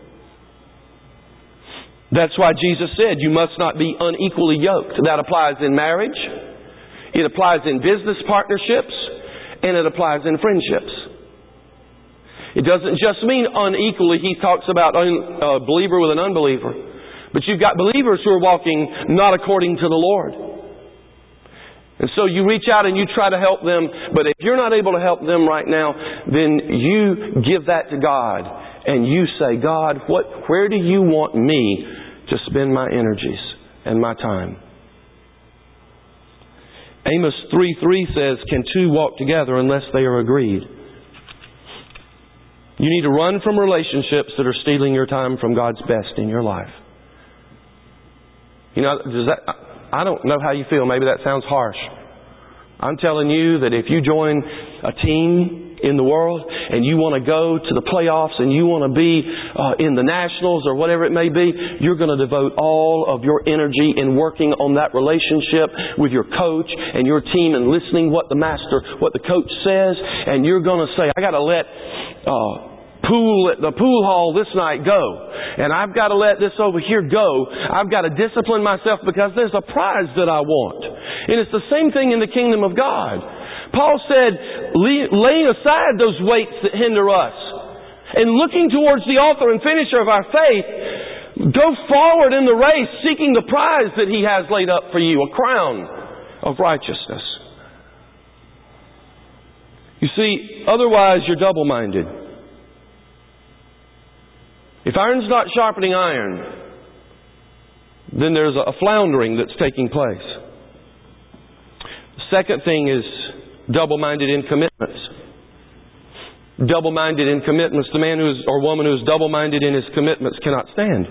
That's why Jesus said, you must not be unequally yoked. That applies in marriage, it applies in business partnerships, and it applies in friendships. It doesn't just mean unequally. He talks about a believer with an unbeliever. But you've got believers who are walking not according to the Lord. And so you reach out and you try to help them. But if you're not able to help them right now, then you give that to God. And you say, God, what, where do you want me to spend my energies and my time? Amos three three says, can two walk together unless they are agreed? You need to run from relationships that are stealing your time from God's best in your life. You know, does that, I don't know how you feel. Maybe that sounds harsh. I'm telling you that if you join a team in the world and you want to go to the playoffs and you want to be uh, in the Nationals or whatever it may be, you're going to devote all of your energy in working on that relationship with your coach and your team and listening what the master, what the coach says. And you're going to say, I got to let uh, pool at the pool hall this night go. And I've got to let this over here go. I've got to discipline myself because there's a prize that I want. And it's the same thing in the kingdom of God. Paul said, laying aside those weights that hinder us and looking towards the author and finisher of our faith, go forward in the race seeking the prize that He has laid up for you, a crown of righteousness. You see, otherwise you're double-minded. If iron's not sharpening iron, then there's a floundering that's taking place. The second thing is double-minded in commitments. Double-minded in commitments. The man who is, or woman who is double-minded in his commitments cannot stand.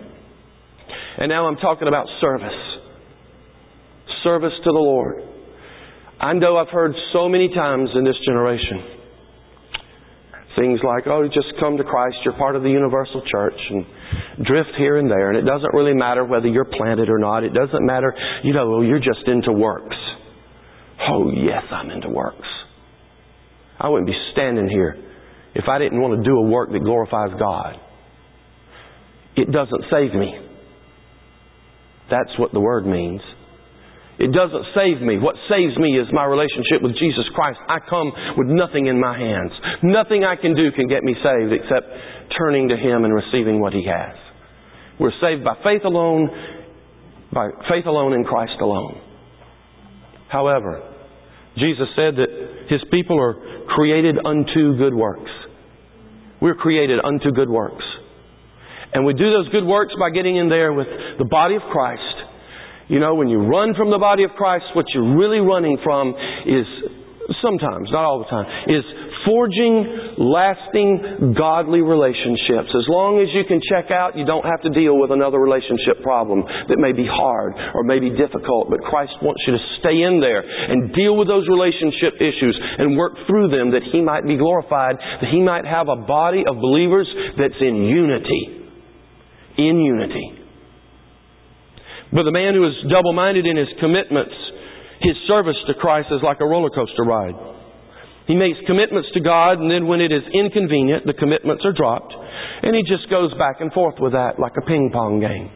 And now I'm talking about service. Service to the Lord. I know I've heard so many times in this generation things like, oh, just come to Christ, you're part of the universal church, and drift here and there, and it doesn't really matter whether you're planted or not. It doesn't matter, you know, you're just into works. Oh, yes, I'm into works. I wouldn't be standing here if I didn't want to do a work that glorifies God. It doesn't save me. That's what the word means. It doesn't save me. What saves me is my relationship with Jesus Christ. I come with nothing in my hands. Nothing I can do can get me saved except turning to Him and receiving what He has. We're saved by faith alone, by faith alone in Christ alone. However, Jesus said that His people are created unto good works. We're created unto good works. And we do those good works by getting in there with the body of Christ. You know, when you run from the body of Christ, what you're really running from is, sometimes, not all the time, is forging lasting godly relationships. As long as you can check out, you don't have to deal with another relationship problem that may be hard or may be difficult. But Christ wants you to stay in there and deal with those relationship issues and work through them that He might be glorified, that He might have a body of believers that's in unity. In unity. But the man who is double-minded in his commitments, his service to Christ is like a roller coaster ride. He makes commitments to God, and then when it is inconvenient, the commitments are dropped, and he just goes back and forth with that like a ping pong game.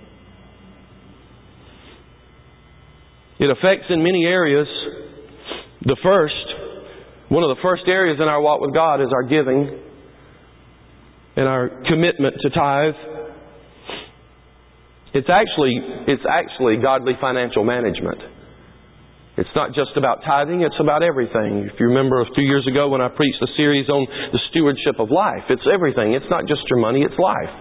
It affects in many areas. The first, one of the first areas in our walk with God is our giving and our commitment to tithe. It's actually, it's actually godly financial management. It's not just about tithing, it's about everything. If you remember a few years ago when I preached a series on the stewardship of life, it's everything. It's not just your money, it's life.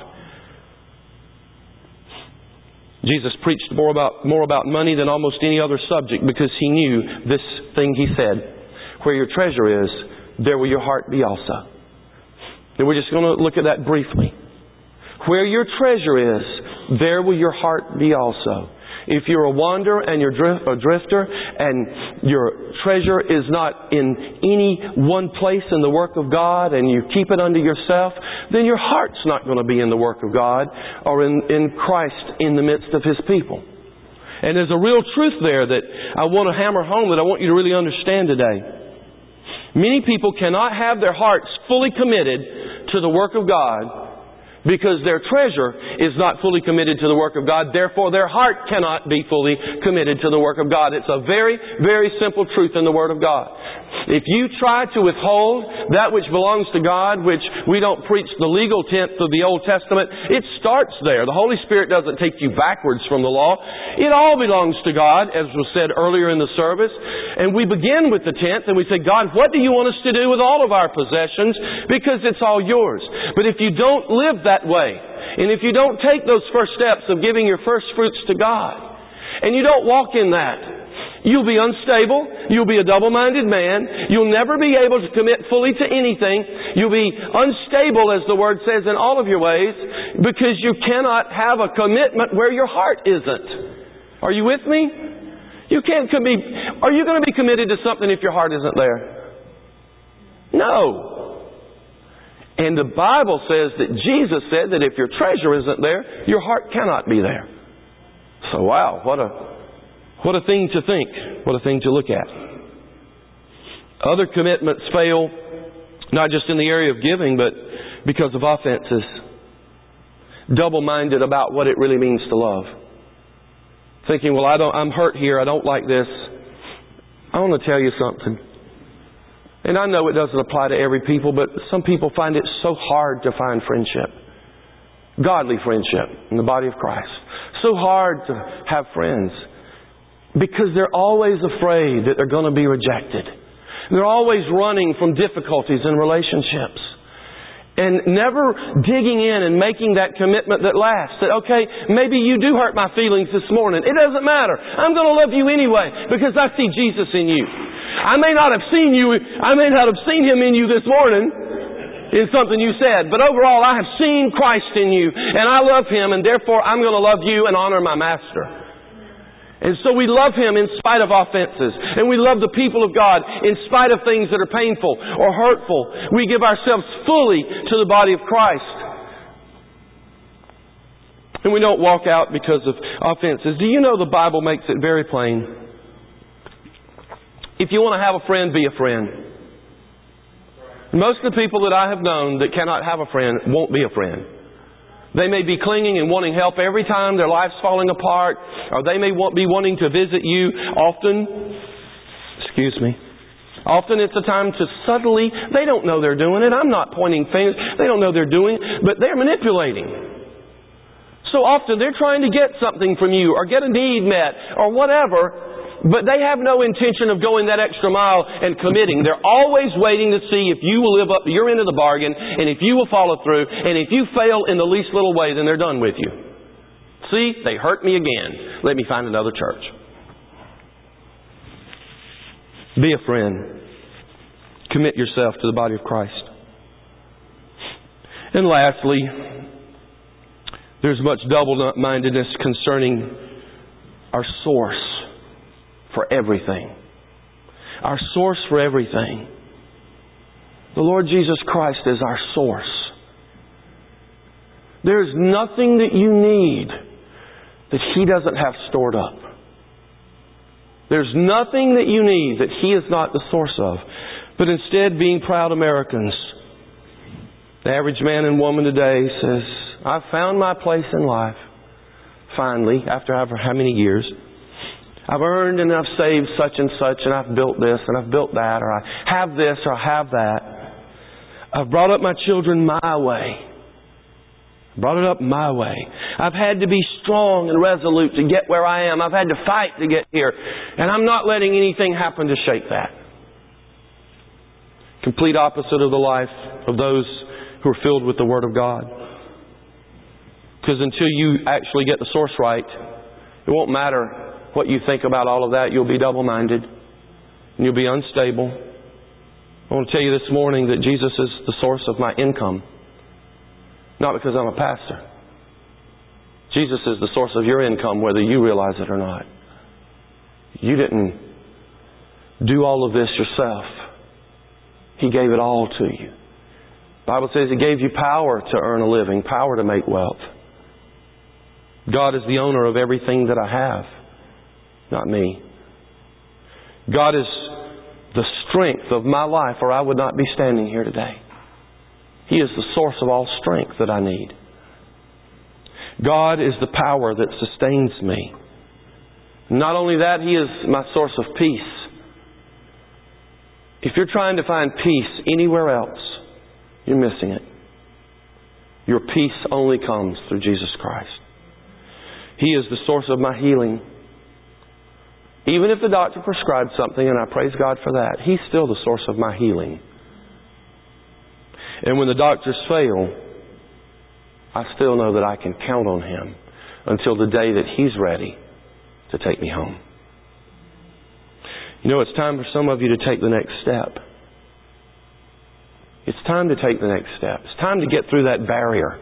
Jesus preached more about, more about money than almost any other subject because He knew this thing He said. Where your treasure is, there will your heart be also. And we're just going to look at that briefly. Where your treasure is, there will your heart be also. If you're a wanderer and you're a drifter and your treasure is not in any one place in the work of God and you keep it unto yourself, then your heart's not going to be in the work of God or in, in Christ in the midst of His people. And there's a real truth there that I want to hammer home, that I want you to really understand today. Many people cannot have their hearts fully committed to the work of God because their treasure is not fully committed to the work of God. Therefore, their heart cannot be fully committed to the work of God. It's a very, very simple truth in the Word of God. If you try to withhold that which belongs to God, which we don't preach the legal tenth of the Old Testament, it starts there. The Holy Spirit doesn't take you backwards from the law. It all belongs to God, as was said earlier in the service. And we begin with the tenth and we say, God, what do you want us to do with all of our possessions? Because it's all yours. But if you don't live that way, and if you don't take those first steps of giving your first fruits to God, and you don't walk in that, you'll be unstable. You'll be a double-minded man. You'll never be able to commit fully to anything. You'll be unstable, as the Word says, in all of your ways, because you cannot have a commitment where your heart isn't. Are you with me? You can't be. Are you going to be committed to something if your heart isn't there? No. And the Bible says that Jesus said that if your treasure isn't there, your heart cannot be there. So, wow, what a What a thing to think. What a thing to look at. Other commitments fail, not just in the area of giving, but because of offenses. Double-minded about what it really means to love. Thinking, well, I don't, I'm hurt here. I don't like this. I want to tell you something. And I know it doesn't apply to every people, but some people find it so hard to find friendship. Godly friendship in the body of Christ. So hard to have friends. Because they're always afraid that they're going to be rejected. They're always running from difficulties in relationships. And never digging in and making that commitment that lasts. That, okay, maybe you do hurt my feelings this morning. It doesn't matter. I'm going to love you anyway because I see Jesus in you. I may not have seen you, I may not have seen Him in you this morning in something you said. But overall, I have seen Christ in you. And I love Him, and therefore I'm going to love you and honor my Master. And so we love Him in spite of offenses. And we love the people of God in spite of things that are painful or hurtful. We give ourselves fully to the body of Christ. And we don't walk out because of offenses. Do you know the Bible makes it very plain? If you want to have a friend, be a friend. Most of the people that I have known that cannot have a friend won't be a friend. They may be clinging and wanting help every time their life's falling apart, or they may want, be wanting to visit you often. Excuse me. Often it's a time to subtly, they don't know they're doing it. I'm not pointing fingers. They don't know they're doing it, but they're manipulating. So often they're trying to get something from you or get a need met or whatever. But they have no intention of going that extra mile and committing. They're always waiting to see if you will live up to your end of the bargain and if you will follow through. And if you fail in the least little way, then they're done with you. See, they hurt me again. Let me find another church. Be a friend. Commit yourself to the body of Christ. And lastly, there's much double-mindedness concerning our source for everything. Our source for everything. The Lord Jesus Christ is our source. There's nothing that you need that He doesn't have stored up. There's nothing that you need that He is not the source of. But instead, being proud Americans, the average man and woman today says, I've found my place in life. Finally, after however how many years. I've earned and I've saved such and such, and I've built this and I've built that, or I have this or I have that. I've brought up my children my way. Brought it up my way. I've had to be strong and resolute to get where I am. I've had to fight to get here. And I'm not letting anything happen to shake that. Complete opposite of the life of those who are filled with the Word of God. Because until you actually get the source right, it won't matter what you think about all of that. You'll be double-minded. And you'll be unstable. I want to tell you this morning that Jesus is the source of my income. Not because I'm a pastor. Jesus is the source of your income, whether you realize it or not. You didn't do all of this yourself. He gave it all to you. The Bible says He gave you power to earn a living, power to make wealth. God is the owner of everything that I have. Not me. God is the strength of my life, or I would not be standing here today. He is the source of all strength that I need. God is the power that sustains me. Not only that, He is my source of peace. If you're trying to find peace anywhere else, you're missing it. Your peace only comes through Jesus Christ. He is the source of my healing. Even if the doctor prescribed something, and I praise God for that, He's still the source of my healing. And when the doctors fail, I still know that I can count on Him until the day that He's ready to take me home. You know, it's time for some of you to take the next step. It's time to take the next step. It's time to get through that barrier.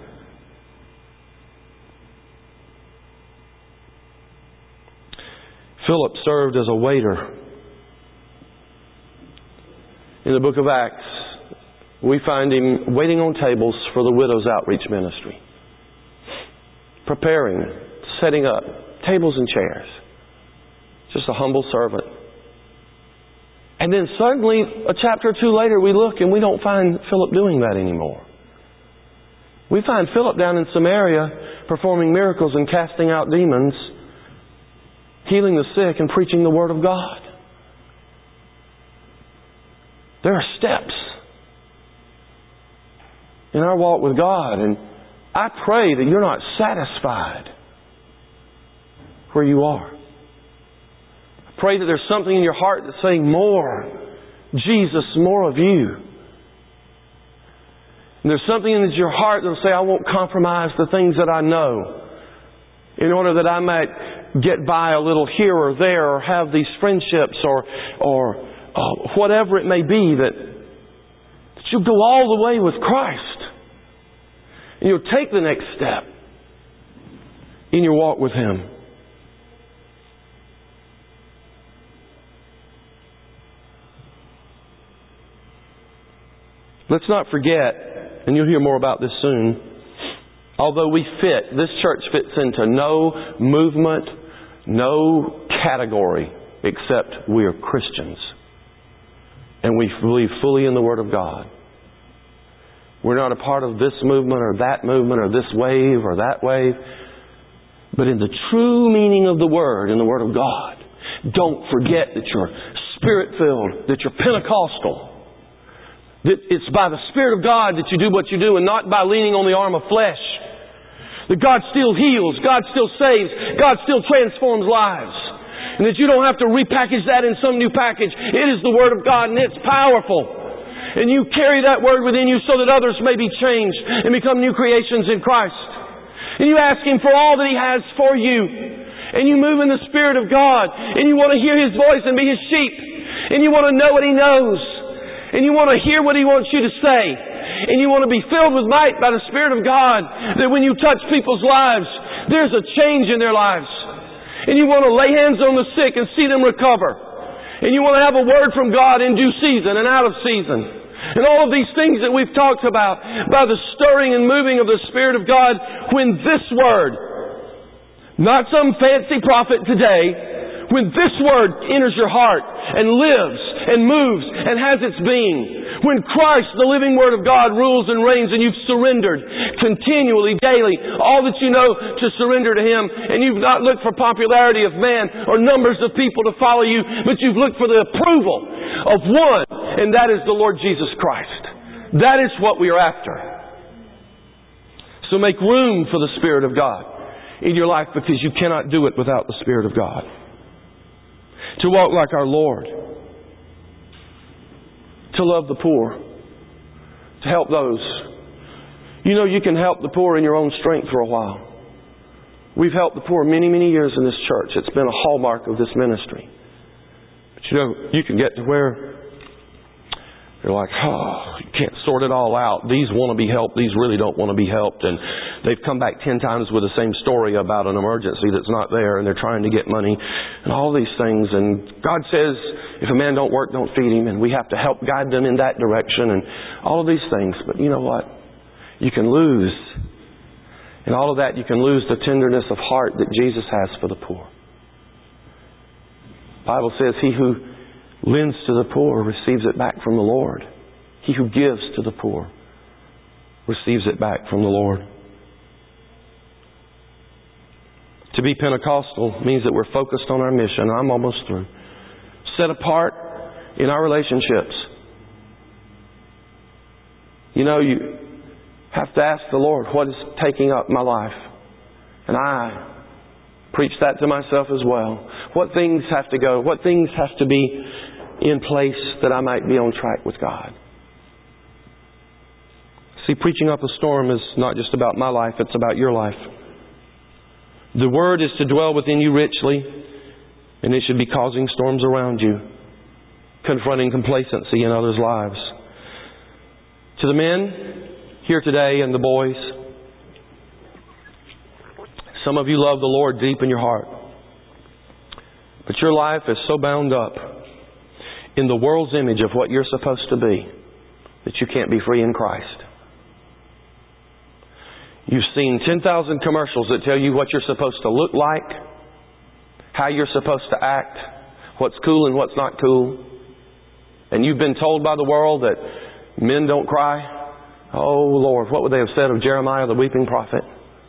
Philip served as a waiter. In the book of Acts, we find him waiting on tables for the Widows Outreach Ministry. Preparing, setting up tables and chairs. Just a humble servant. And then suddenly, a chapter or two later, we look and we don't find Philip doing that anymore. We find Philip down in Samaria performing miracles and casting out demons, healing the sick and preaching the Word of God. There are steps in our walk with God, and I pray that you're not satisfied where you are. I pray that there's something in your heart that's saying, more Jesus, more of you. And there's something in your heart that will say, I won't compromise the things that I know in order that I might get by a little here or there, or have these friendships, or or uh, whatever it may be, that, that you'll go all the way with Christ. And you'll take the next step in your walk with Him. Let's not forget, and you'll hear more about this soon, although we fit, this church fits into no movement, no category, except we are Christians. And we believe fully in the Word of God. We're not a part of this movement or that movement or this wave or that wave. But in the true meaning of the Word, in the Word of God, don't forget that you're Spirit-filled, that you're Pentecostal. That it's by the Spirit of God that you do what you do and not by leaning on the arm of flesh. That God still heals, God still saves, God still transforms lives. And that you don't have to repackage that in some new package. It is the Word of God and it's powerful. And you carry that Word within you so that others may be changed and become new creations in Christ. And you ask Him for all that He has for you. And you move in the Spirit of God. And you want to hear His voice and be His sheep. And you want to know what He knows. And you want to hear what He wants you to say. And you want to be filled with might by the Spirit of God. That when you touch people's lives, there's a change in their lives. And you want to lay hands on the sick and see them recover. And you want to have a word from God in due season and out of season. And all of these things that we've talked about by the stirring and moving of the Spirit of God, when this Word, not some fancy prophet today, when this Word enters your heart and lives and moves and has its being, when Christ, the living Word of God, rules and reigns and you've surrendered continually, daily, all that you know to surrender to Him, and you've not looked for popularity of man or numbers of people to follow you, but you've looked for the approval of one, and that is the Lord Jesus Christ. That is what we are after. So make room for the Spirit of God in your life, because you cannot do it without the Spirit of God. To walk like our Lord. To love the poor. To help those. You know, you can help the poor in your own strength for a while. We've helped the poor many, many years in this church. It's been a hallmark of this ministry. But you know, you can get to where you're like, oh, you can't sort it all out. These want to be helped. These really don't want to be helped. And they've come back ten times with the same story about an emergency that's not there. And they're trying to get money and all these things. And God says, if a man don't work, don't feed him. And we have to help guide them in that direction and all of these things. But you know what? You can lose. In all of that, you can lose the tenderness of heart that Jesus has for the poor. The Bible says, he who lends to the poor receives it back from the Lord. He who gives to the poor receives it back from the Lord. To be Pentecostal means that we're focused on our mission. I'm almost through. Set apart in our relationships. You know, you have to ask the Lord, what is taking up my life? And I preach that to myself as well. What things have to go? What things have to be in place that I might be on track with God? See, preaching up a storm is not just about my life, it's about your life. The Word is to dwell within you richly, and it should be causing storms around you, confronting complacency in others' lives. To the men here today and the boys, some of you love the Lord deep in your heart, but your life is so bound up in the world's image of what you're supposed to be that you can't be free in Christ. You've seen ten thousand commercials that tell you what you're supposed to look like, how you're supposed to act, what's cool and what's not cool. And you've been told by the world that men don't cry. Oh Lord, what would they have said of Jeremiah the weeping prophet?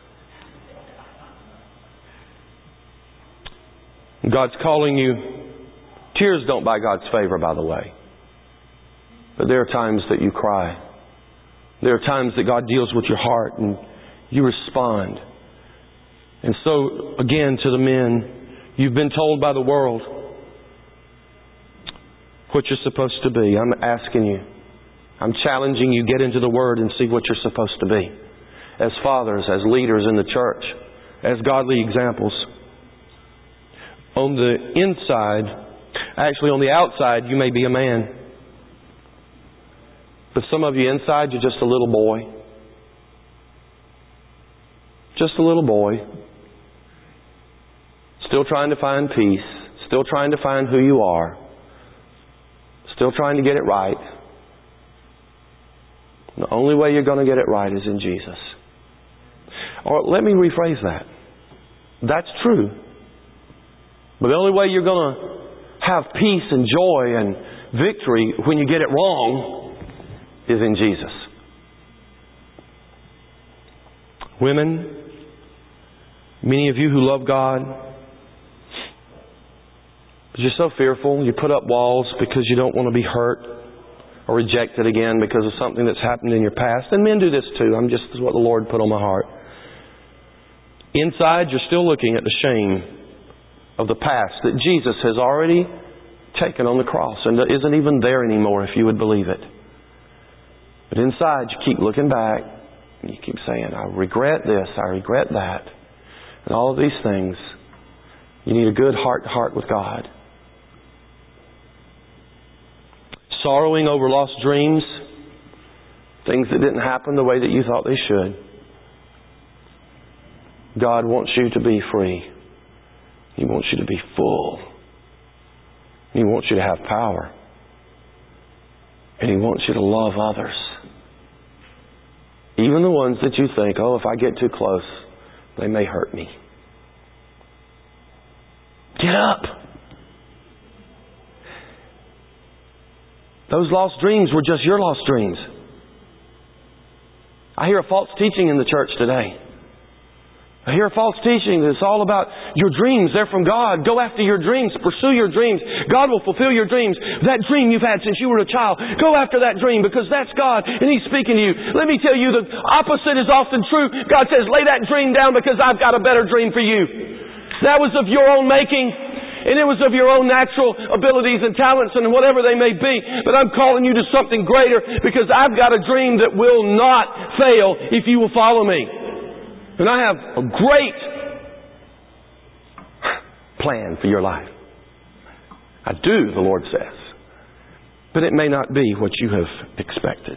God's calling you. Tears don't buy God's favor, by the way. But there are times that you cry. There are times that God deals with your heart and you respond. And so, again, to the men, you've been told by the world what you're supposed to be. I'm asking you. I'm challenging you. Get into the Word and see what you're supposed to be. As fathers, as leaders in the church, as godly examples. On the inside, actually on the outside, you may be a man. But some of you inside, you're just a little boy. Just a little boy. Still trying to find peace. Still trying to find who you are. Still trying to get it right. The only way you're going to get it right is in Jesus. Or let me rephrase that. That's true. But the only way you're going to have peace and joy and victory when you get it wrong is in Jesus. Women, many of you who love God, but you're so fearful, you put up walls because you don't want to be hurt or rejected again because of something that's happened in your past. And men do this too. I'm just, this is what the Lord put on my heart. Inside, you're still looking at the shame of the past that Jesus has already taken on the cross and isn't even there anymore, if you would believe it. But inside, you keep looking back and you keep saying, I regret this, I regret that. And all of these things, you need a good heart-to-heart with God. Sorrowing over lost dreams, things that didn't happen the way that you thought they should. God wants you to be free. He wants you to be full. He wants you to have power. And He wants you to love others. Even the ones that you think, oh, if I get too close, they may hurt me. Get up! Those lost dreams were just your lost dreams. I hear a false teaching in the church today. I hear false teaching that's all about your dreams. They're from God. Go after your dreams. Pursue your dreams. God will fulfill your dreams. That dream you've had since you were a child, go after that dream because that's God and He's speaking to you. Let me tell you, the opposite is often true. God says, lay that dream down because I've got a better dream for you. That was of your own making. And it was of your own natural abilities and talents and whatever they may be. But I'm calling you to something greater because I've got a dream that will not fail if you will follow me. And I have a great plan for your life. I do, the Lord says. But it may not be what you have expected.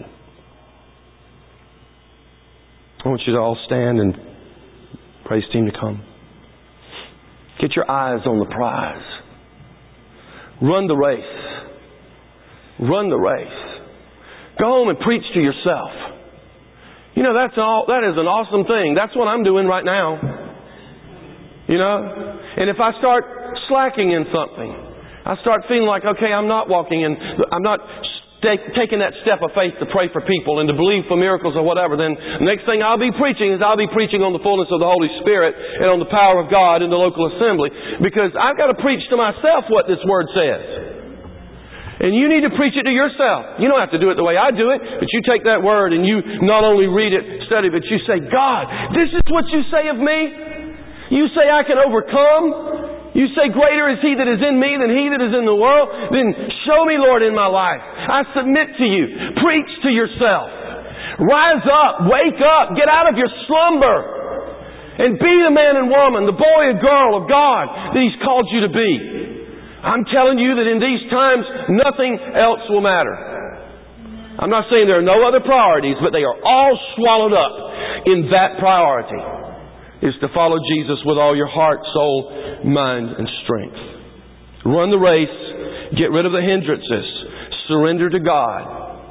I want you to all stand and praise team to come. Get your eyes on the prize. Run the race. Run the race. Go home and preach to yourself. You know, that's all, that is an awesome thing. That's what I'm doing right now. You know? And if I start slacking in something, I start feeling like, okay, I'm not walking in, I'm not take, taking that step of faith to pray for people and to believe for miracles or whatever, then the next thing I'll be preaching is I'll be preaching on the fullness of the Holy Spirit and on the power of God in the local assembly. Because I've got to preach to myself what this Word says. And you need to preach it to yourself. You don't have to do it the way I do it, but you take that Word and you not only read it, study, but you say, God, this is what you say of me? You say I can overcome? You say greater is He that is in me than he that is in the world? Then show me, Lord, in my life. I submit to you. Preach to yourself. Rise up. Wake up. Get out of your slumber. And be the man and woman, the boy and girl of God that He's called you to be. I'm telling you that in these times, nothing else will matter. I'm not saying there are no other priorities, but they are all swallowed up in that priority. Is to follow Jesus with all your heart, soul, mind, and strength. Run the race. Get rid of the hindrances. Surrender to God.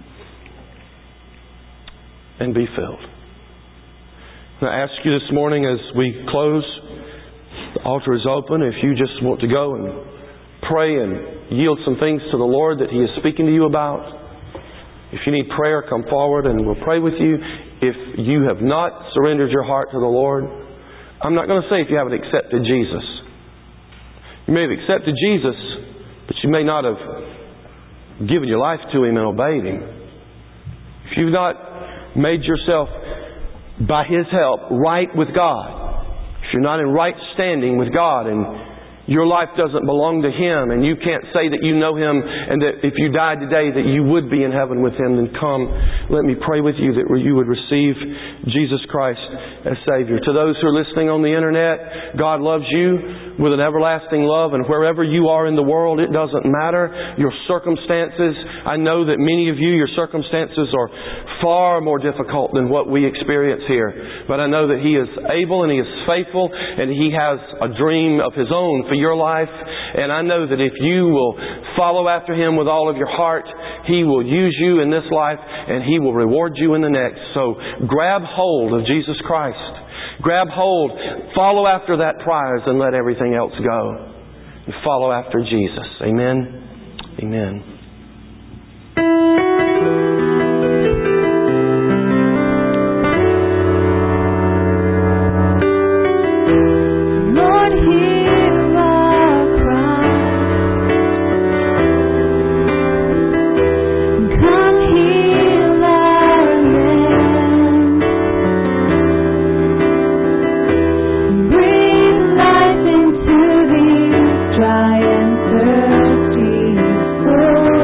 And be filled. And I ask you this morning as we close, the altar is open. If you just want to go and pray and yield some things to the Lord that He is speaking to you about. If you need prayer, come forward and we'll pray with you. If you have not surrendered your heart to the Lord, I'm not going to say if you haven't accepted Jesus. You may have accepted Jesus, but you may not have given your life to Him and obeyed Him. If you've not made yourself, by His help, right with God, if you're not in right standing with God and your life doesn't belong to Him and you can't say that you know Him and that if you died today that you would be in heaven with Him, then come, let me pray with you that you would receive Jesus Christ as Savior. To those who are listening on the internet, God loves you with an everlasting love, and wherever you are in the world, it doesn't matter. Your circumstances, I know that many of you, your circumstances are far more difficult than what we experience here. But I know that He is able and He is faithful and He has a dream of His own for your life. And I know that if you will follow after Him with all of your heart, He will use you in this life and He will reward you in the next. So grab hold of Jesus Christ. Grab hold, follow after that prize and let everything else go. And follow after Jesus. Amen. Amen. Dry and thirsty souls.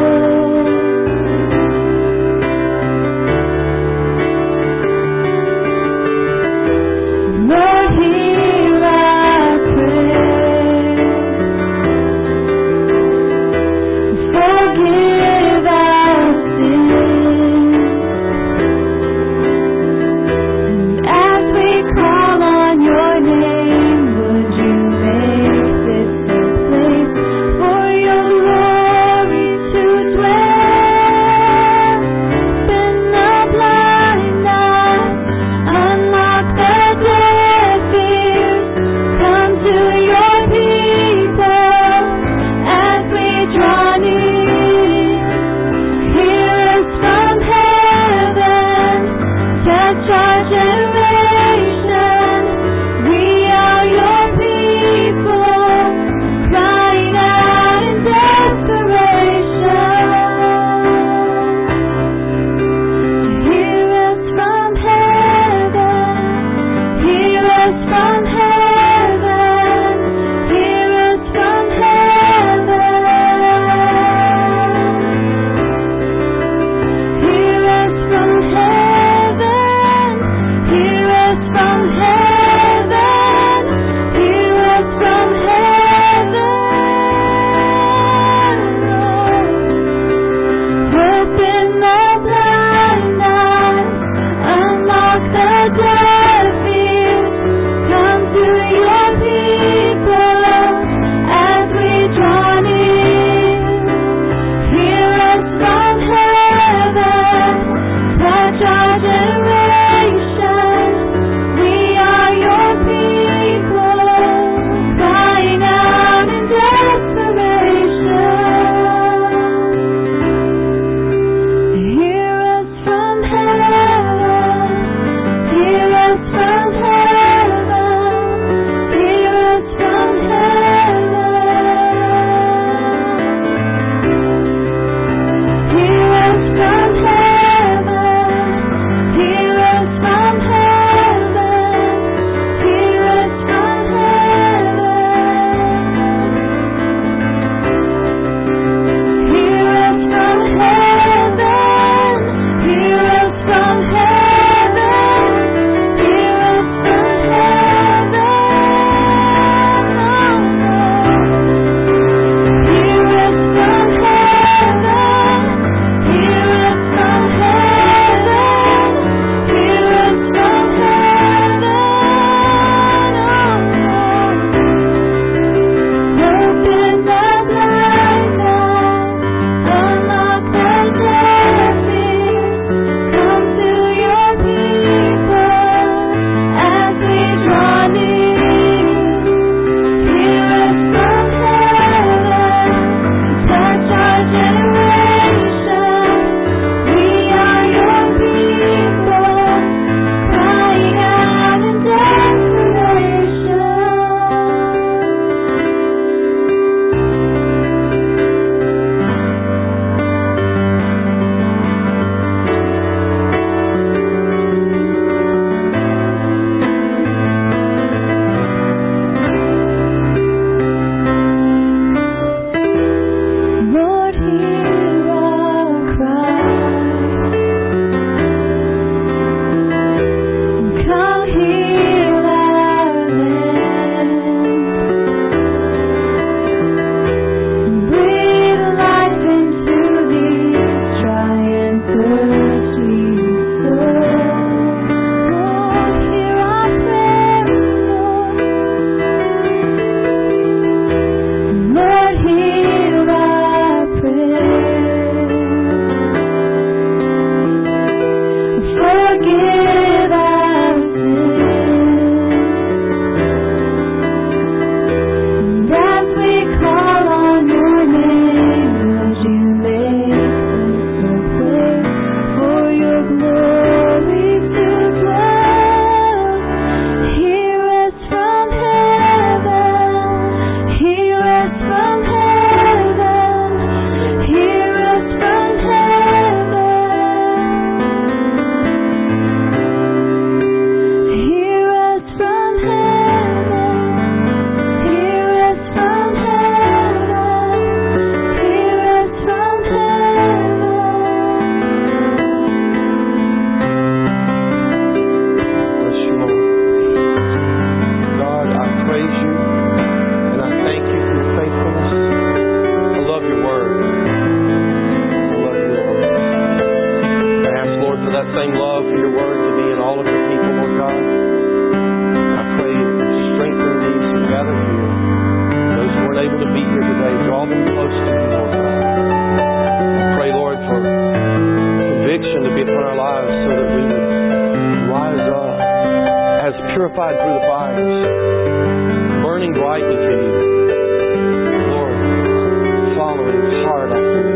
same love for your word to be in all of your people, Lord God. I pray strengthen these who gathered here. Those who weren't able to be here today, draw them close to you, Lord God. I pray, Lord, for conviction to be upon our lives so that we would rise up as purified through the fires, burning brightly for you. Lord, following hard after you.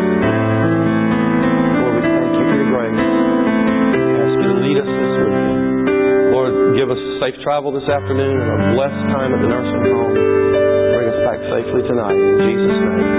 Lord, we thank you for your grace. I ask you to lead us this weekend. Lord, give us safe travel this afternoon and a blessed time at the nursing home. Bring us back safely tonight. In Jesus' name.